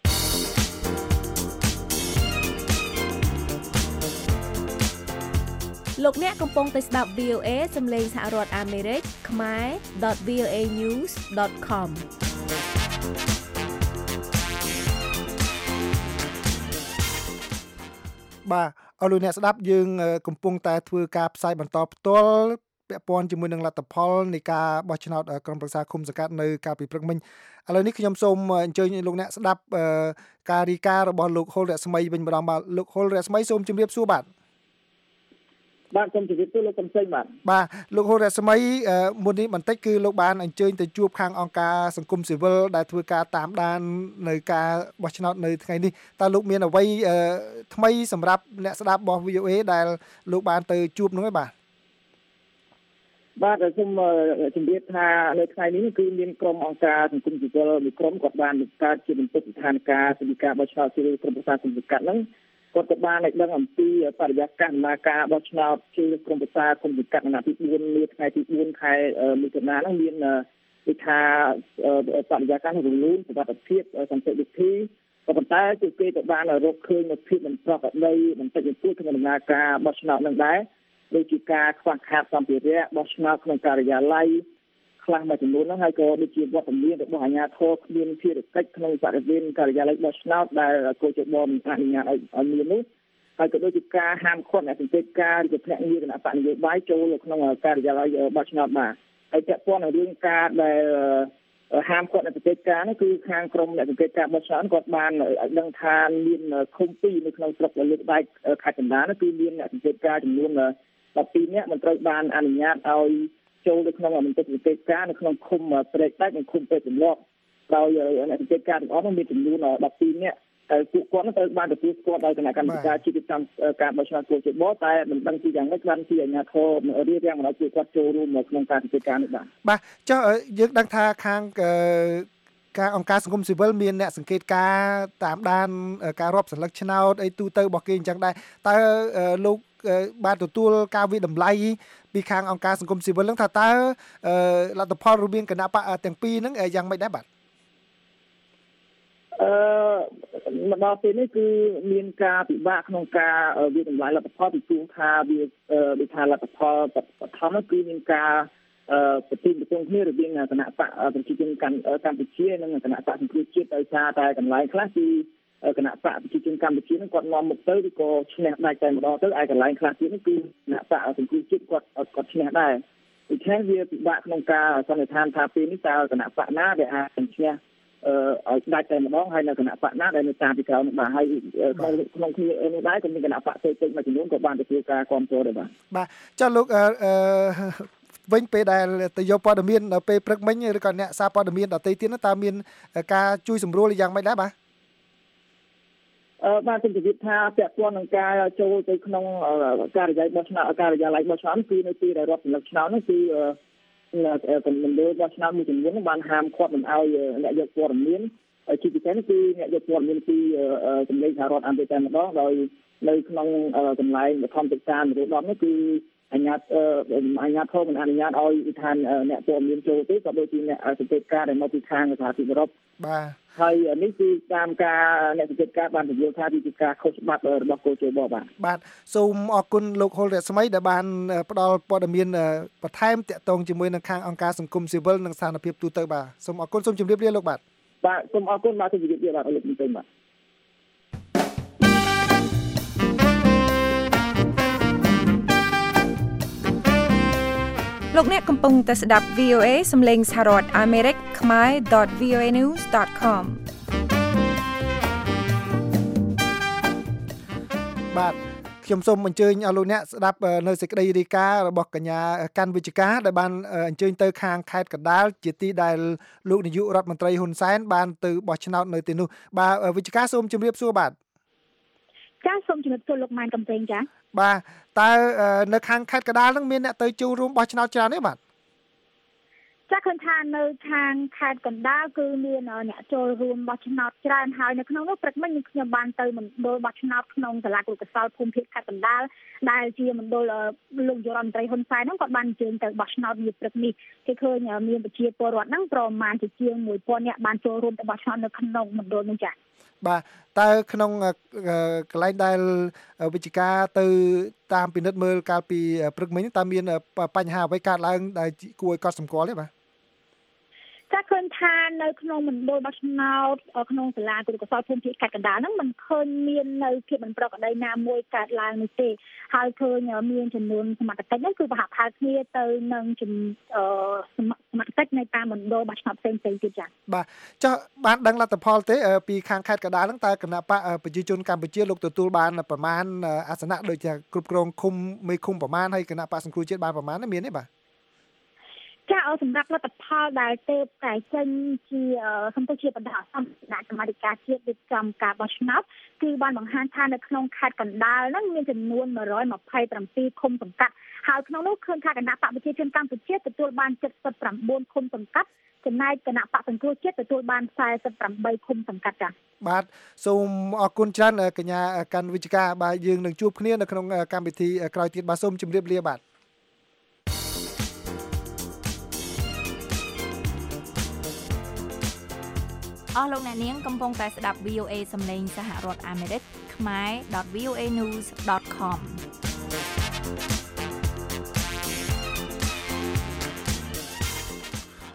លោកអ្នកកំពុងតែស្ដាប់ វី អូ អេ សំឡេងសហរដ្ឋអាមេរិកខ្មែរ .v o a news dot com
បាទអរលោកអ្នកស្ដាប់យើងកំពុងតែធ្វើការផ្សាយបន្តផ្ទាល់ពាក់ព័ន្ធជាមួយនឹងលទ្ធផលនៃការបោះឆ្នោតក្រុមប្រឹក្សាឃុំសង្កាត់នៅកាលពីព្រឹកមិញឥឡូវនេះខ្ញុំសូមអញ្ជើញលោកអ្នកស្ដាប់ការរាយការណ៍របស់លោកហុលរស្មីវិញម្ដងបាទលោកហុលរស្មីសូមជម្រាបសួរបាទ
បាទសូមជម្រាបសួរលោកកំសែងបាទ
បាទលោកហុលរស្មីមុននេះបន្តិចគឺលោកបានអញ្ជើញទៅជួបខាងអង្គការសង្គមស៊ីវិលដែលធ្វើការតាមដាននៅការបោះឆ្នោតនៅថ្ងៃនេះតើលោកមានអ្វីថ្មីសម្រាប់អ្នកស្ដាប់របស់ វី អូ អេ ដែលលោកបានទៅជួបនោះទេបាទ
បាទសូមជម្រាបថានៅថ្ងៃនេះគឺមានក្រុមអង្គការសង្គមស៊ីវិលមួយក្រុមគាត់បានបង្កើតជាបន្ទុកស្ថានភាពស្តីការបោះឆ្នោតជាក្រុមប្រឹក្សាគុំសង្កាត់ហ្នឹងគាត់ក៏បានឲ្យដឹងអំពីបរិយាកាសដំណើរការបោះឆ្នោតជាក្រុមប្រឹក្សាគុំសង្កាត់ថ្ងៃទីfourនាថ្ងៃទីfourខែមិថុនាហ្នឹងមានវិថាបរិយាកាសរលូនសុវត្ថិភាពសន្តិវិធីក៏ប៉ុន្តែគឺគេក៏បានរកឃើញនូវភាពមិនប្រក្រតីបន្តិចបន្តួចក្នុងដំណើរការបោះឆ្នោតហ្នឹងដែរដូចជាការខ្វះខាតសម្ភារៈបោះឆ្នោតក្នុងការិយាល័យ
ខ្លះមួយចំនួនហ្នឹងហើយក៏ដូចជាវត្តមានរបស់អាជ្ញាធរគ្មានភារកិច្ចក្នុងបរិវេណការិយាល័យបោះឆ្នោតដែលកោជបមិនអនុញ្ញាតឲ្យឲ្យមាននោះហើយក៏ដូចជាការហាមឃាត់អ្នកសង្កេតការណ៍ឬភ្នាក់ងារគណៈបកនយោបាយចូលក្នុងការិយាល័យបោះឆ្នោតបាទហើយពាក់ព័ន្ធនឹងរឿងការដែលហាមឃាត់អ្នកសង្កេតការណ៍នេះគឺខាងក្រមអ្នកសង្កេតការណ៍បោះឆ្នោតគាត់បានឲ្យដឹងថាមានឃុំពីរនៅក្នុងស្រុកលើកដែកខេត្តកណ្ដាលនោះគឺមានអ្នកសង្កេតការណ៍ចំនួនដប់ពីរនាក់មិនត្រូវបានអនុញ្ញាតឲ្យចូលនៅក្នុងមន្ទីរសង្កេតការណ៍នៅក្នុងឃុំព្រែកដែកនិងឃុំពេទ្យចម្លងដោយអ្នកសង្កេតការណ៍ទាំងអស់នោះមានចំនួនដប់ពីរនាក់ហើយពួកគាត់នឹងត្រូវបានទទួលស្គាល់ដោយគណៈកម្មការជាតិតាមការបោះឆ្នោតកោជបតែមិនដឹងពីយ៉ាងម៉េចបានជាអាជ្ញាធររៀបរៀងមកឲ្យពួកគាត់ចូលរួមនៅក្នុងការសង្កេតការណ៍នេះបាទ
បាទចុះយើងដឹងថាខាងការអង្គការសង្គមស៊ីវិលមានអ្នកសង្កេតការតាមដានការរាប់សន្លឹកឆ្នោតអីទូទៅរបស់គេអញ្ចឹងដែរតើលោកបានទទួលការវិតម្លៃពីខាងអង្គការសង្គមស៊ីវិលហ្នឹងថាតើលទ្ធផលរវាងគណៈបកទាំងពីរហ្នឹងយ៉ាងម៉េចដែរបាទ
អឺមកដល់ពេលនេះគឺមានការពិបាកក្នុងការវិតម្លៃលទ្ធផលពីព្រោះថាវាដូចថាលទ្ធផលបឋមគឺមានការប្រតិបត្តិគ្នារវាងគណៈបកប្រជាជនកម្ពុជានិងគណៈបកសង្គ្រោះជាតិដោយសារតែកន្លែងខ្លះគឺគណៈបកប្រជាជនកម្ពុជានឹងគាត់នាំមុខទៅឬក៏ឈ្នះដាច់តែម្ដងទៅឯកន្លែងខ្លះទៀតនេះគឺគណៈបកសង្គ្រោះជាតិគាត់គាត់ឈ្នះដែរដូច្នេះវាពិបាកក្នុងការសន្និដ្ឋានថាពេលនេះតើគណៈបកណាដែលអាចឈ្នះអឺឲ្យដាច់តែម្ដងហើយនៅគណៈបកណាដែលនៅតាមពីក្រោយនោះបាទហើយក្នុងក្នុងគ្នានេះដែរក៏មានគណៈបកផ្សេងៗមួយចំនួនក៏បានទទួលការគាំទ្រដែរបាទ
បាទចុះលោកអឺវិញពេលដែលទៅយកព័ត៌មាននៅពេលព្រឹកមិញឬក៏អ្នកសារព័ត៌មានដទៃទៀតតើមានការជួយសម្រួលយ៉ាងម៉េចដែរបាទ
អឺបាទជំរាបថាពាក់ព័ន្ធនឹងការចូលទៅក្នុងការិយាល័យបោះឆ្នោតការិយាល័យបោះឆ្នោតគឺនៅទីដែលរដ្ឋសម្លឹកឆ្នោតនោះគឺកណ្ដាលបោះឆ្នោតមួយចំនួនបានហាមឃាត់មិនឲ្យអ្នកយកព័ត៌មានជាពិសេសគឺអ្នកយកព័ត៌មានពីសម្លេងសហរដ្ឋអាមេរិកតែម្ដងដោយនៅក្នុងកន្លែងបឋមសិក្សានរោត្តមនោះគឺអញ្ញាតអញ្ញាតធម៌មិនអនុញ្ញាតឲ្យវិធានអ្នកព័ត៌មានចូលទេក៏ដូចជាអ្នកសង្កេតការណ៍ដែលមកពីខាងសហរដ្ឋអឺរ៉ុប
បាទ
ហើយនេះគឺតាមការអ្នកសង្កេតការណ៍បានពន្យល់ថាវាជាការខុសច្បាប់របស់កោជបបាទ
បាទសូមអរគុណលោកហុលរស្មីដែលបានផ្ដល់ព័ត៌មានបន្ថែមទាក់ទងជាមួយនឹងខាងអង្គការសង្គមស៊ីវិលនិងស្ថានភាពទូទៅបាទសូមអរគុណសូមជម្រាបលាលោកបាទ
បាទសូមអរគុណបាទសូមជម្រាបលាបាទលោកនាងបាទ
លោកអ្នកកំពុងតែស្ដាប់ វី អូ เอ សំឡេងសហរដ្ឋអាមេរិកខ្មែរ .voanews .com
បាទខ្ញុំសូមអញ្ជើញឲ្យលោកអ្នកស្ដាប់នៅសេចក្តីរាយការណ៍របស់កញ្ញាកាន់វិជ្ជការដែលបានអញ្ជើញទៅខាងខេត្តកណ្ដាលជាទីដែលលោកនាយករដ្ឋមន្ត្រីហ៊ុនសែនបានទៅបោះឆ្នោតនៅទីនោះបាទវិជ្ជការសូមជម្រាបសួរបាទ
ចាសូមជម្រាបសួរលោកម៉ែនកំពេងចា
បាទតើនៅខាងខេត្តកណ្ដាលនឹងមានអ្នកទៅចូលរួមបោះឆ្នោតច្រើនទេបាទ
ចាឃើញថានៅខាងខេត្តកណ្ដាលគឺមានអ្នកចូលរួមបោះឆ្នោតច្រើនហើយនៅក្នុងនោះព្រឹកមិញខ្ញុំបានទៅមណ្ឌលបោះឆ្នោតក្នុងសាលាគរុកោសល្យភូមិភាគខេត្តកណ្ដាលដែលជាមណ្ឌលលោកនាយករដ្ឋមន្ត្រីហ៊ុនសែនហ្នឹងគាត់បានអញ្ជើញទៅបោះឆ្នោតនាព្រឹកនេះគេឃើញមានប្រជាពលរដ្ឋហ្នឹងប្រមាណជាជាងមួយពាន់នាក់បានចូលរួមទៅបោះឆ្នោតនៅក្នុងមណ្ឌលនោះចា
បាទតើក្នុងកន្លែងដែលវិជ្ជការទៅតាមពិនិត្យមើលកាលពីព្រឹកមិញតើមានបញ្ហាអ្វីកើតឡើងដែលគួរឲ្យកត់សម្គាល់ទេបាទ
ចាឃើញថានៅក្នុងមណ្ឌលបោះឆ្នោតក្នុងសាលាគរុកោសល្យភូមិភាគខេត្តកណ្ដាលហ្នឹងមិនឃើញមាននៅភាពមិនប្រក្រតីណាមួយកើតឡើងនេះទេហើយឃើញមានចំនួនសមត្ថកិច្ចហ្នឹងគឺប្រហាក់ប្រហែលគ្នាទៅនឹងសមត្ថកិច្ចនៅតាមមណ្ឌលបោះឆ្នោតផ្សេងៗទៀតចា៎
បាទចុះបានដឹងលទ្ធផលទេពីខាងខេត្តកណ្ដាលហ្នឹងតើគណៈបកប្រជាជនកម្ពុជាលោកទទួលបានប្រមាណអាសនៈដូចជាគ្រប់គ្រងឃុំមេឃុំប្រមាណហើយគណៈបកសង្គ្រោះជាតិបានប្រមាណមានទេបាទ
ចាសម្រាប់លទ្ធផលដែលទើបតែចេញជាសំទៅជាបណ្ដាអសន្នគណៈកម្មាធិការជាតិរៀបចំការបោះឆ្នោតគឺបានបង្ហាញថានៅក្នុងខេត្តកណ្ដាលហ្នឹងមានចំនួនមួយរយម្ភៃប្រាំពីរឃុំសង្កាត់ហើយក្នុងនោះឃើញថាគណៈបកប្រជាជនកម្ពុជាទទួលបានเจ็ดสิบเก้าឃុំសង្កាត់ចំណែកគណៈបកសង្គ្រោះជាតិទទួលបានสี่สิบแปดឃុំសង្កាត់ចា៎
បាទសូមអរគុណច្រើនកញ្ញាកាន់វិជ្ជការបាទយើងនឹងជួបគ្នានៅក្នុងកម្មវិធីក្រោយទៀតបាទសូមជម្រាបលាបាទ
អស់លោកអ្នកនាងកំពុងតែស្ដាប់ វី អូ เอ សំឡេងសហរដ្ឋអាមេរិកខ្មែរ .voanews .com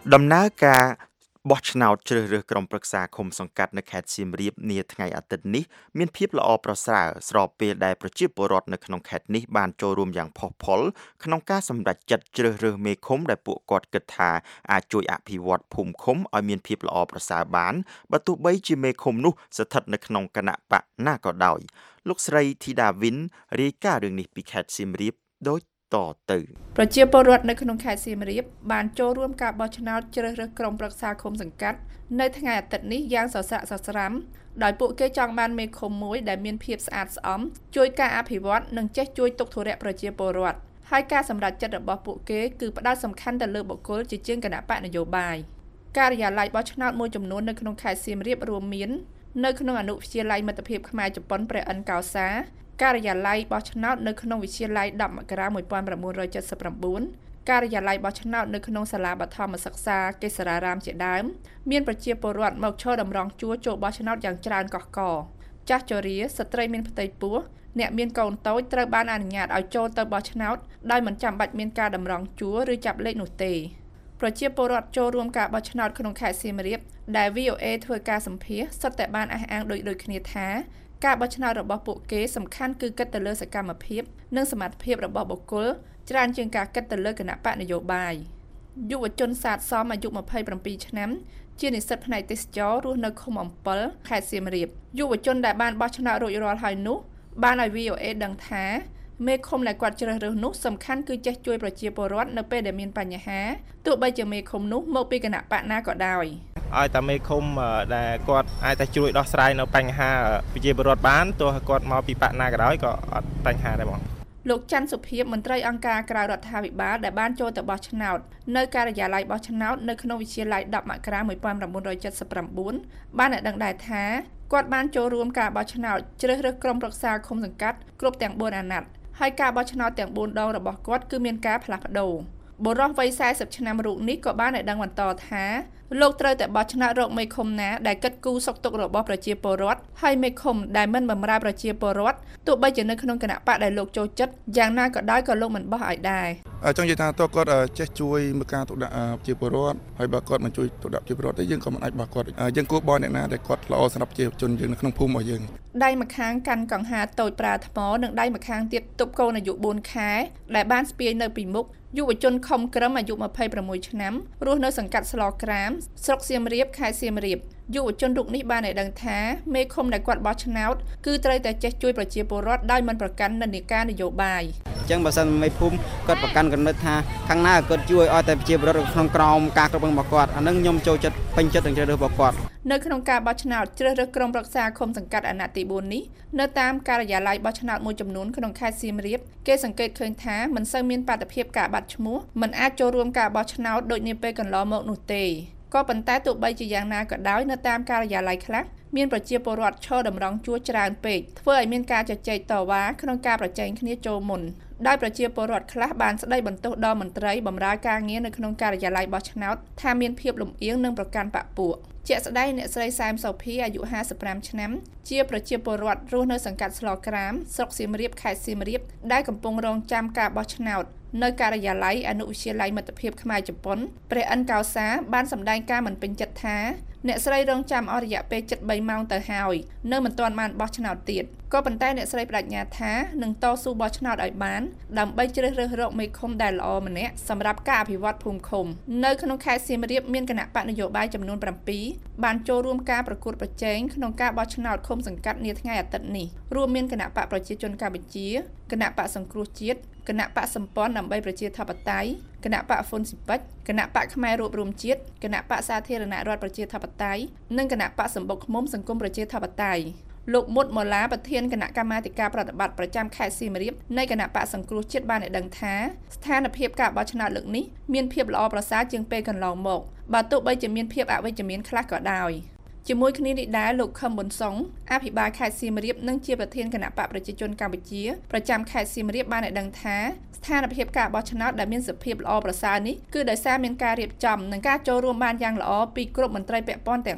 ដំណើរការបោះឆ្នោតជ្រើសរើសក្រុមប្រឹក្សាឃុំសង្កាត់នៅខេត្តសៀមរាបនាថ្ងៃអាទិត្យនេះមានភាពល្អប្រសើរស្របពេលដែលប្រជាពលរដ្ឋនៅក្នុងខេត្តនេះបានចូលរួមយ៉ាងផុសផុលក្នុងការសម្រេចចិត្តជ្រើសរើសមេឃុំដែលពួកគាត់គិតថាអាចជួយអភិវឌ្ឍភូមិឃុំឲ្យមានភាពល្អប្រសើរបានបើទោះបីជាមេឃុំនោះស្ថិតនៅក្នុងគណៈបកណាក៏ដោយលោកស្រីធីតាវិនរាយការណ៍រឿងនេះពីខេត្តសៀមរាបដូចតទៅ
ប្រជាពលរដ្ឋនៅក្នុងខេត្តសៀមរាបបានចូលរួមការបោះឆ្នោតជ្រើសរើសក្រុមប្រឹក្សាឃុំសង្កាត់នៅថ្ងៃអាទិត្យនេះយ៉ាងសស្រាក់សស្រាំដោយពួកគេចង់បានមេឃុំមួយដែលមានភាពស្អាតស្អំជួយការអភិវឌ្ឍនិងចេះជួយទុកធុរៈប្រជាពលរដ្ឋហើយការសម្រេចចិត្តរបស់ពួកគេគឺផ្ដោតសំខាន់ទៅលើបុគ្គលជាជាងគណៈបកនយោបាយការិយាល័យបោះឆ្នោតមួយចំនួននៅក្នុងខេត្តសៀមរាបរួមមាននៅក្នុងអនុវិទ្យាល័យមិត្តភាពខ្មែរជប៉ុនព្រះអិនកោសាការិយាល័យបោះឆ្នោតនៅក្នុងវិទ្យាល័យដប់មករា១៩៧៩ការិយាល័យបោះឆ្នោតនៅក្នុងសាលាបឋមសិក្សាកេសរារាមជាដើមមានប្រជាពលរដ្ឋមកឈរតម្រង់ជួរចូលបោះឆ្នោតយ៉ាងច្រើនកុះករចាស់ជរាស្ត្រីមានផ្ទៃពោះអ្នកមានកូនតូចត្រូវបានអនុញ្ញាតឲ្យចូលទៅបោះឆ្នោតដោយមិនចាំបាច់មានការតម្រង់ជួរឬចាប់លេខនោះទេប្រជាពលរដ្ឋចូលរួមការបោះឆ្នោតក្នុងខេត្តសៀមរាបដែល វី អូ អេ ធ្វើការសម្ភាសន៍សុទ្ធតែបានអះអាងដូចដូចគ្នាថាការបោះឆ្នោតរបស់ពួកគេសំខាន់គឺគិតទៅលើសកម្មភាពនិងសមត្ថភាពរបស់បុគ្គលច្រើនជាងការគិតទៅលើគណៈបកនយោបាយយុវជនសាទសមអាយុម្ភៃប្រាំពីរឆ្នាំជានិស្សិតផ្នែកទេសចររស់នៅឃុំអំពិលខេត្តសៀមរាបយុវជនដែលបានបោះឆ្នោតរួចរាល់ហើយនោះបានឲ្យ វី អូ អេ ដឹងថាមេឃុំដែលគាត់ជ្រើសរើសនោះសំខាន់គឺចេះជួយប្រជាពលរដ្ឋនៅពេលដែលមានបញ្ហាទោះបីជាមេឃុំនោះមកពីគណៈបកណាក៏ដោយ
ឲ្យតែមេឃុំដែលគាត់អាចតែជួយដោះស្រាយនៅបញ្ហាប្រជាពលរដ្ឋបានទោះគាត់មកពីបកណាក៏ដោយក៏អត់បញ្ហាដែរបង
លោកច័ន្ទសុភីមន្ត្រីអង្គការក្រៅរដ្ឋាភិបាលដែលបានចូលទៅបោះឆ្នោតនៅការិយាល័យបោះឆ្នោតនៅក្នុងវិទ្យាល័យដប់មករា១៩៧៩បានឲ្យដឹងដែរថាគាត់បានចូលរួមការបោះឆ្នោតជ្រើសរើសក្រុមប្រឹក្សាឃុំសង្កាត់គ្រប់ទាំងបួនអាណត្តិហើយការបោះឆ្នោតទាំងបួនដងរបស់គាត់គឺមានការផ្លាស់ប្ដូរបុរសវ័យសែសិបឆ្នាំរូបនេះក៏បានឲ្យដឹងបន្តថាលោកត្រូវតែបោះឆ្នោតរកមេឃុំណាដែលគិតគូរសុខទុក្ខរបស់ប្រជាពលរដ្ឋហើយមេឃុំដែលមិនបម្រើប្រជាពលរដ្ឋទោះបីជានៅក្នុងគណៈបកដែលលោកចូលចិត្តយ៉ាងណាក៏ដោយក៏លោកមិនបោះឲ្យដែរ
ចង់និយាយថាតើគាត់ចេះជួយមើលការទុកដាក់ប្រជាពលរដ្ឋហើយបើគាត់មិនជួយទុកដាក់ប្រជាពលរដ្ឋទេយើងក៏មិនអាចបោះគាត់យើងគួរបោះអ្នកណាដែលគាត់ល្អសម្រាប់ប្រជាជនយើងនៅក្នុងភូមិរបស់យើង
ដៃម្ខាងកាន់កង្ហាតូចប្រាថ្មនិងដៃម្ខាងទៀតទប់កូនអាយុបួនខែដែលបានស្ពាយនៅពីមុខយុវជនខំក្រឹមអាយុម្ភៃប្រាំមួយឆ្នាំរស់នៅសង្កាត់ស្លក្រាមស្រុកសៀមរាបខេត្តសៀមរាបយុវជនរូបនេះបានឲ្យដឹងថាមេឃុំដែលគាត់បោះឆ្នោតគឺត្រូវតែចេះជួយប្រជាពលរដ្ឋដោយមិនប្រកាន់និន្នាការនយោបាយ
អញ្ចឹងបើសិនមេភូមិគាត់ប្រកាន់គំនិតថាខាងណាគាត់ជួយឲ្យតែប្រជាពលរដ្ឋក្នុងក្រមការគ្រប់គ្រងរបស់គាត់អានឹងខ្ញុំចូលចិត្តពេញចិត្តនឹងជ្រើសរើសរបស់គាត់
នៅក្នុងការបោះឆ្នោតជ្រើសរើសក្រុមប្រឹក្សាឃុំសង្កាត់អាណត្តិទីបួននេះនៅតាមការិយាល័យបោះឆ្នោតមួយចំនួនក្នុងខេត្តសៀមរាបគេសង្កេតឃើញថាមិនសូវមានបាតុភិបការបាត់ឈ្មោះមិនអាចចូលរួមការបោះឆ្នោតដូចនាពេលកន្លងមកនោះទេក៏ប៉ុន្តែទោះបីជាយ៉ាងណាក៏ដោយនៅតាមការិយាល័យខ្លះមានប្រជាពលរដ្ឋឈរតម្រង់ជួរច្រើនពេកធ្វើឲ្យមានការជជែកតវ៉ាក្នុងការប្រជែងគ្នាចូលមុនដោយប្រជាពលរដ្ឋខ្លះបានស្ដីបន្ទោសដល់មន្ត្រីបម្រើការងារនៅក្នុងការិយាល័យបោះឆ្នោតថាមានភាពលំអៀងនិងប្រកាន់បកពួកជាក់ស្ដែងអ្នកស្រីសែមសូភីអាយុហាសិបប្រាំឆ្នាំជាប្រជាពលរដ្ឋរស់នៅសង្កាត់ស្លក្រាមស្រុកសៀមរាបខេត្តសៀមរាបដែលកំពុងរងចាំការបោះឆ្នោតនៅការិយាល័យអនុវិទ្យាល័យមិត្តភាពខ្មែរជប៉ុនព្រះអិនកោសាបានសម្ដែងការមិនពេញចិត្តថាអ្នកស្រីរងចាំអស់រយៈពេលជិតបីម៉ោងទៅហើយនៅមិនទាន់បានបោះឆ្នោតទៀតក៏ប៉ុន្តែអ្នកស្រីបដិញ្ញាថានឹងតស៊ូបោះឆ្នោតឲ្យបានដើម្បីជ្រើសរើសរកមេឃុំដែលល្អម្នាក់សម្រាប់ការអភិវឌ្ឍភូមិឃុំនៅក្នុងខេត្តសៀមរាបមានគណៈបកនយោបាយចំនួនប្រាំពីរបានចូលរួមការប្រកួតប្រជែងក្នុងការបោះឆ្នោតឃុំសង្កាត់នាថ្ងៃអាទិត្យនេះរួមមានគណៈបកប្រជាជនកម្ពុជាគណៈបកសង្គ្រោះជាតិគណៈបកសម្ព័ន្ធដើម្បីប្រជាធិបតេយ្យគណៈបកហ្វុនស៊ីពេចគណៈបកខ្មែររួបរวมជាតិគណៈបកសាធារណរដ្ឋប្រជាធិបតេយ្យនិងគណៈបកសម្បុកឃ្មុំសង្គមប្រជាធិបតេយ្យលោកមុតម៉ូឡាប្រធានគណៈកម្មាធិការប្រតិបត្តិប្រចាំខេត្តសៀមរាបនៃគណៈបកសង្គ្រោះជាតិបានឲ្យដឹងថាស្ថានភាពការបោះឆ្នោតលើកនេះមានភាពល្អប្រសើរជាងពេលកន្លងមកបើទោះបីជាមានភាពអវិជ្ជមានខ្លះក៏ដោយជាមួយគ្នានេះដែរលោកខឹមប៊ុនសុងអភិបាលខេត្តសៀមរាបនិងជាប្រធានគណៈបកប្រជាជនកម្ពុជាប្រចាំខេត្តសៀមរាបបានឲ្យដឹងថាស្ថានភាពការបោះឆ្នោតដែលមានសភាពល្អប្រសើរនេះគឺដោយសារមានការរៀបចំនិងការចូលរួមបានយ៉ាងល្អពីគ្រប់មន្ត្រីពាក់ព័ន្ធទាំងអស់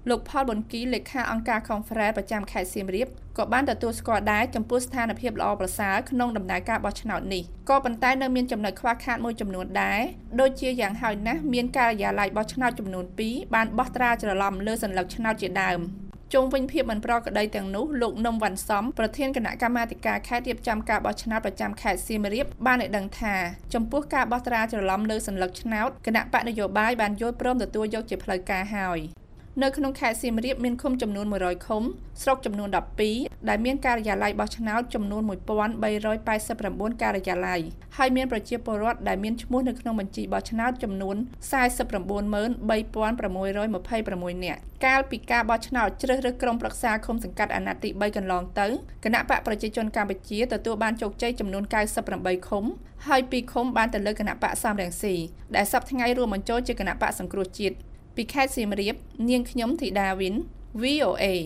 លោកផលប៊ុនគីលេខាអង្គការ Conference ប្រចាំខេត្តសៀមរាបក៏បានទទួលស្គាល់ដែរចំពោះស្ថានភាពល្អប្រសើរក្នុងដំណើរការបោះឆ្នោតនេះក៏ប៉ុន្តែនៅមានចំណុចខ្វះខាតមួយចំនួនដែរដូចជាយ៉ាងហោចណាស់មានការិយាល័យបោះឆ្នោតចំនួនពីរបានបោះត្រាច្រឡំលើសញ្ញឆ្នោតជាដើមជុំវិញភាពមិនប្រក្រតីទាំងនោះលោកនំវ៉ាន់សំប្រធានគណៈកម្មាធិការខេត្តរៀបចំការបោះឆ្នោតប្រចាំខេត្តសៀមរាបបានឲ្យដឹងថាចំពោះការបោះត្រាច្រឡំលើសញ្ញឆ្នោតគណៈបកនយោបាយបានយល់ព្រមទទួលយកជាផ្លូវការហើយនៅក្នុងខេត្តសៀមរាបមានឃុំចំនួនមួយរយឃុំស្រុកចំនួនដប់ពីរដែលមានការិយាល័យបោះឆ្នោតចំនួនមួយពាន់បីរយប៉ែតសិប៩ការិយាល័យហើយមានប្រជាពលរដ្ឋដែលមានឈ្មោះនៅក្នុងបញ្ជីបោះឆ្នោតចំនួនសែសិប៩ម៉ឺនបីពាន់ប្រាំមួយរយម្ភៃប្រាំមួយនាក់កាលពីការបោះឆ្នោតជ្រើសរើសក្រុមប្រឹក្សាឃុំសង្កាត់អាណត្តិទីបីកន្លងទៅគណៈបកប្រជាជនកម្ពុជាទទួលបានជោគជ័យចំនួនកៅសិបប្រាំបីឃុំហើយពីរឃុំបានទៅលើគណៈបកសំរងស៊ីដែលសប្តាហ៍ថ្ងៃរួមបញ្ចូលជាគណៈបកសង្គ្រោះជាតិពីខេត្តសៀមរាបនាងខ្ញុំធីតាវិន វី អូ អេ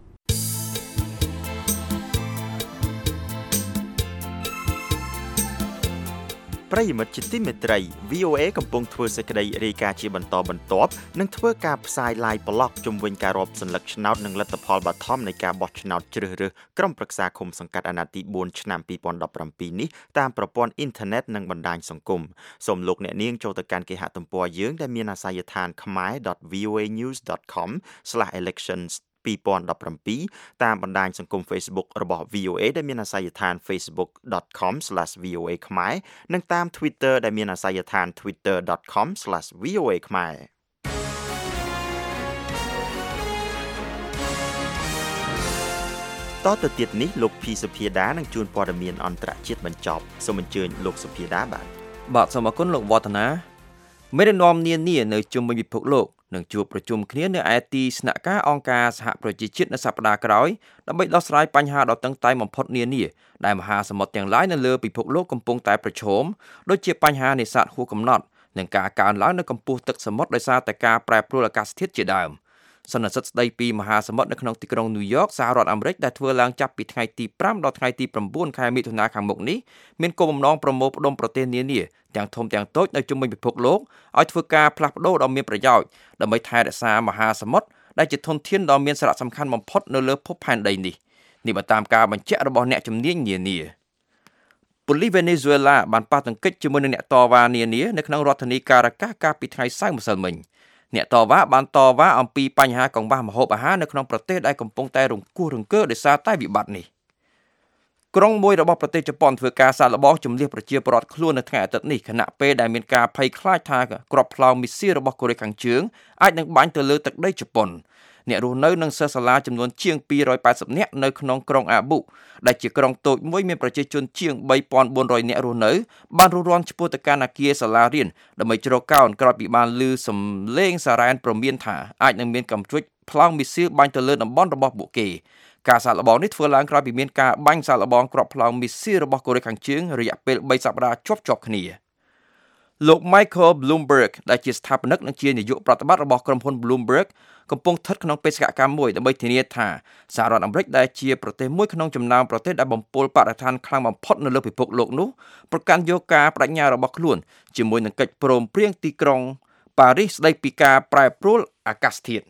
ប្រិយមិត្តជាទីមេត្រី វី អូ เอ កំពុងធ្វើសេចក្តីរាយការណ៍ជាបន្តបន្ទាប់និងធ្វើការផ្សាយ live blog ជុំវិញការរាប់សន្លឹកឆ្នោតនិងលទ្ធផលបឋមនៃការបោះឆ្នោតជ្រើសរើសក្រុមប្រឹក្សាឃុំសង្កាត់អាណត្តិទីបួនឆ្នាំពីរពាន់ដប់ប្រាំពីរនេះតាមប្រព័ន្ធអ៊ីនធឺណិតនិងបណ្ដាញសង្គមសូមលោកអ្នកនាងចូលទៅកាន់គេហទំព័រយើងដែលមានអាសយដ្ឋាន ខមែរ ដត វី អូ เอ news ដត com ស្លាស elections ពីរពាន់ដប់ប្រាំពីរ តាមបណ្ដាញសង្គម Facebook របស់ វី អូ เอ ដែលមានអាសយដ្ឋាន facebook dot com slash v o a ខ្មែរនិងតាម Twitter ដែលមានអាសយដ្ឋាន twitter dot com slash v o a ខ្មែរតទៅទៀតនេះលោកភីសុភាដានឹងជួនព័ត៌មានអន្តរជាតិបញ្ចប់សូមអញ្ជើញលោកសុភាដាបាទ
បាទសូមអរគុណលោកវឌ្ឍនាមេដឹកនាំនានានៅជុំវិញពិភពលោកនឹងជួបប្រជុំគ្នានៅឯទីស្នាក់ការអង្គការសហប្រជាជាតិនៅសប្តាហ៍ក្រោយដើម្បីដោះស្រាយបញ្ហាដ៏តឹងតែងបំផុតនានាដែលមហាសមុទ្រទាំងឡាយនៅលើពិភពលោកកំពុងតែប្រឈមដូចជាបញ្ហានេសាទហួសកំណត់និងការកើនឡើងនៅកម្ពស់ទឹកសមុទ្រដោយសារតែការប្រែប្រួលអាកាសធាតុជាដើមសន្និសីទស្ដីពីមហាសមុទ្រនៅក្នុងទីក្រុងញូវយ៉កសហរដ្ឋអាមេរិកដែលធ្វើឡើងចាប់ពីថ្ងៃទីប្រាំដល់ថ្ងៃទីប្រាំបួនខែមិថុនាខាងមុខនេះមានគោលបំណងប្រមូលផ្ដុំប្រទេសនានាទាំងធំទាំងតូចនៅជុំវិញពិភពលោកឲ្យធ្វើការផ្លាស់ប្ដូរដ៏មានប្រយោជន៍ដើម្បីថែរក្សាមហាសមុទ្រដែលជាធនធានដ៏មានសារៈសំខាន់បំផុតនៅលើភពផែនដីនេះនេះបើតាមការបញ្ជាក់របស់អ្នកជំនាញនានាប៉ូលីសវេណេស៊ុយអេឡាបានប៉ះទង្គិចជាមួយនឹងអ្នកតវ៉ានានានៅក្នុងរដ្ឋធានីការ៉ាកាសកាលពីថ្ងៃសៅរ៍ម្សិលមិញអ្នកតវ៉ាបានតវ៉ាអំពីបញ្ហាកង្វះម្ហូបអាហារនៅក្នុងប្រទេសដែលកំពុងតែរង្គោះរង្គើដោយសារតែវិបត្តិនេះក្រុងមួយរបស់ប្រទេសជប៉ុនធ្វើការសាកល្បងជំនះប្រជាពលរដ្ឋខ្លួននៅថ្ងៃអាទិត្យនេះខណៈពេលដែលមានការភ័យខ្លាចថាគ្រាប់ផ្លោងមីស៊ីលរបស់កូរ៉េខាងជើងអាចនឹងបាញ់ទៅលើទឹកដីជប៉ុនអ្នករស់នៅនឹងសិស្សសាលាចំនួនជាងពីររយប៉ែតសិបនាក់នៅក្នុងក្រុងអាប៊ូដែលជាក្រុងតូចមួយមានប្រជាជនជាងបីពាន់បួនរយនាក់រស់នៅបានរុះរាន់ឆ្ពោះទៅកាន់អគារសាលារៀនដើម្បីជ្រកកោនក្រោយពីបានឮសំឡេងសារ៉ែនព្រមានថាអាចនឹងមានកំជ្រួចផ្លោងមីស៊ីលបាញ់ទៅលើតំបន់របស់ពួកគេការសាកល្បងនេះធ្វើឡើងក្រោយពីមានការបាញ់សាកល្បងគ្រាប់ផ្លោងមីស៊ីលរបស់កូរ៉េខាងជើងរយៈពេលបីសប្តាហ៍ជាប់ៗគ្នាលោក Michael Bloomberg ដែលជាស្ថាបនិកនិងជានាយកប្រតិបត្តិរបស់ក្រុមហ៊ុន Bloomberg កំពុងស្ថិតក្នុងបេសកកម្មមួយដើម្បីធានាថាសហរដ្ឋអាមេរិកដែលជាប្រទេសមួយក្នុងចំណោមប្រទេសដែលបំពុលបរិស្ថានខ្លាំងបំផុតនៅលើពិភពលោកនោះប្រកាន់យកការបដិញ្ញារបស់ខ្លួនជាមួយនឹងកិច្ចព្រមព្រៀងទីក្រុងប៉ារីសស្តីពីការប្រែប្រួលអាកាសធាតុ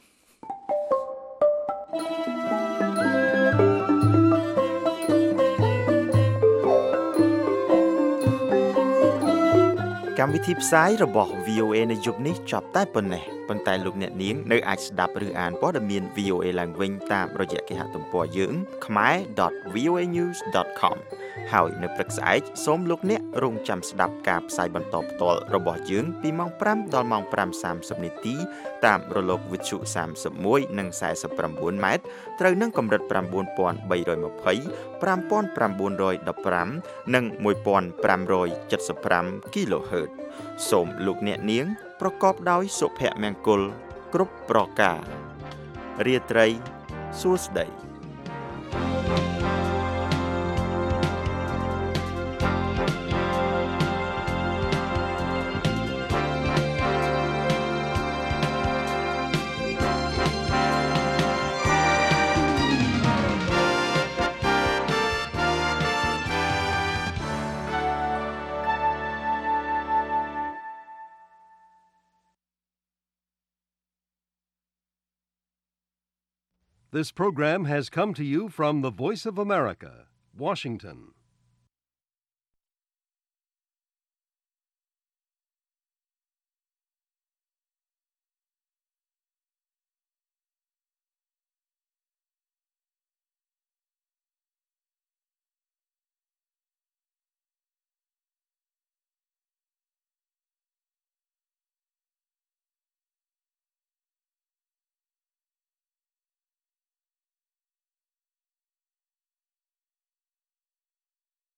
កម្មវិធីផ្សាយរបស់ វី អូ เอ នៅយប់នេះចប់តែប៉ុណ្ណេះប៉ុន្តែលោកអ្នកនាងនៅអាចស្ដាប់ឬអានព័ត៌មាន វី អូ เอ ឡើងវិញតាមរយៈគេហទំព័រយើង ខមែរ ដត វី អូ เอ news ដត com ហើយនៅព្រឹកស្អែកសូមលោកអ្នករងចាំស្ដាប់ការផ្សាយបន្តផ្ទាល់របស់យើងពីម៉ោងប្រាំដល់ម៉ោងប្រាំសាមសិបនាទីតាមរលកវិទ្យុសាមសិបមួយនិងសែសិបប្រាំបួនម៉ែត្រត្រូវនឹងកម្រិតប្រាំបួនពាន់បីរយម្ភៃ ប្រាំពាន់ប្រាំបួនរយដប់ប្រាំនិងមួយពាន់ប្រាំរយседសិបប្រាំ kHz សូមលោកអ្នកនាងប្រកបដោយសុភមង្គលគ្រប់ប្រការរាត្រីសួស្តី
This program has come to you from the Voice of America, Washington.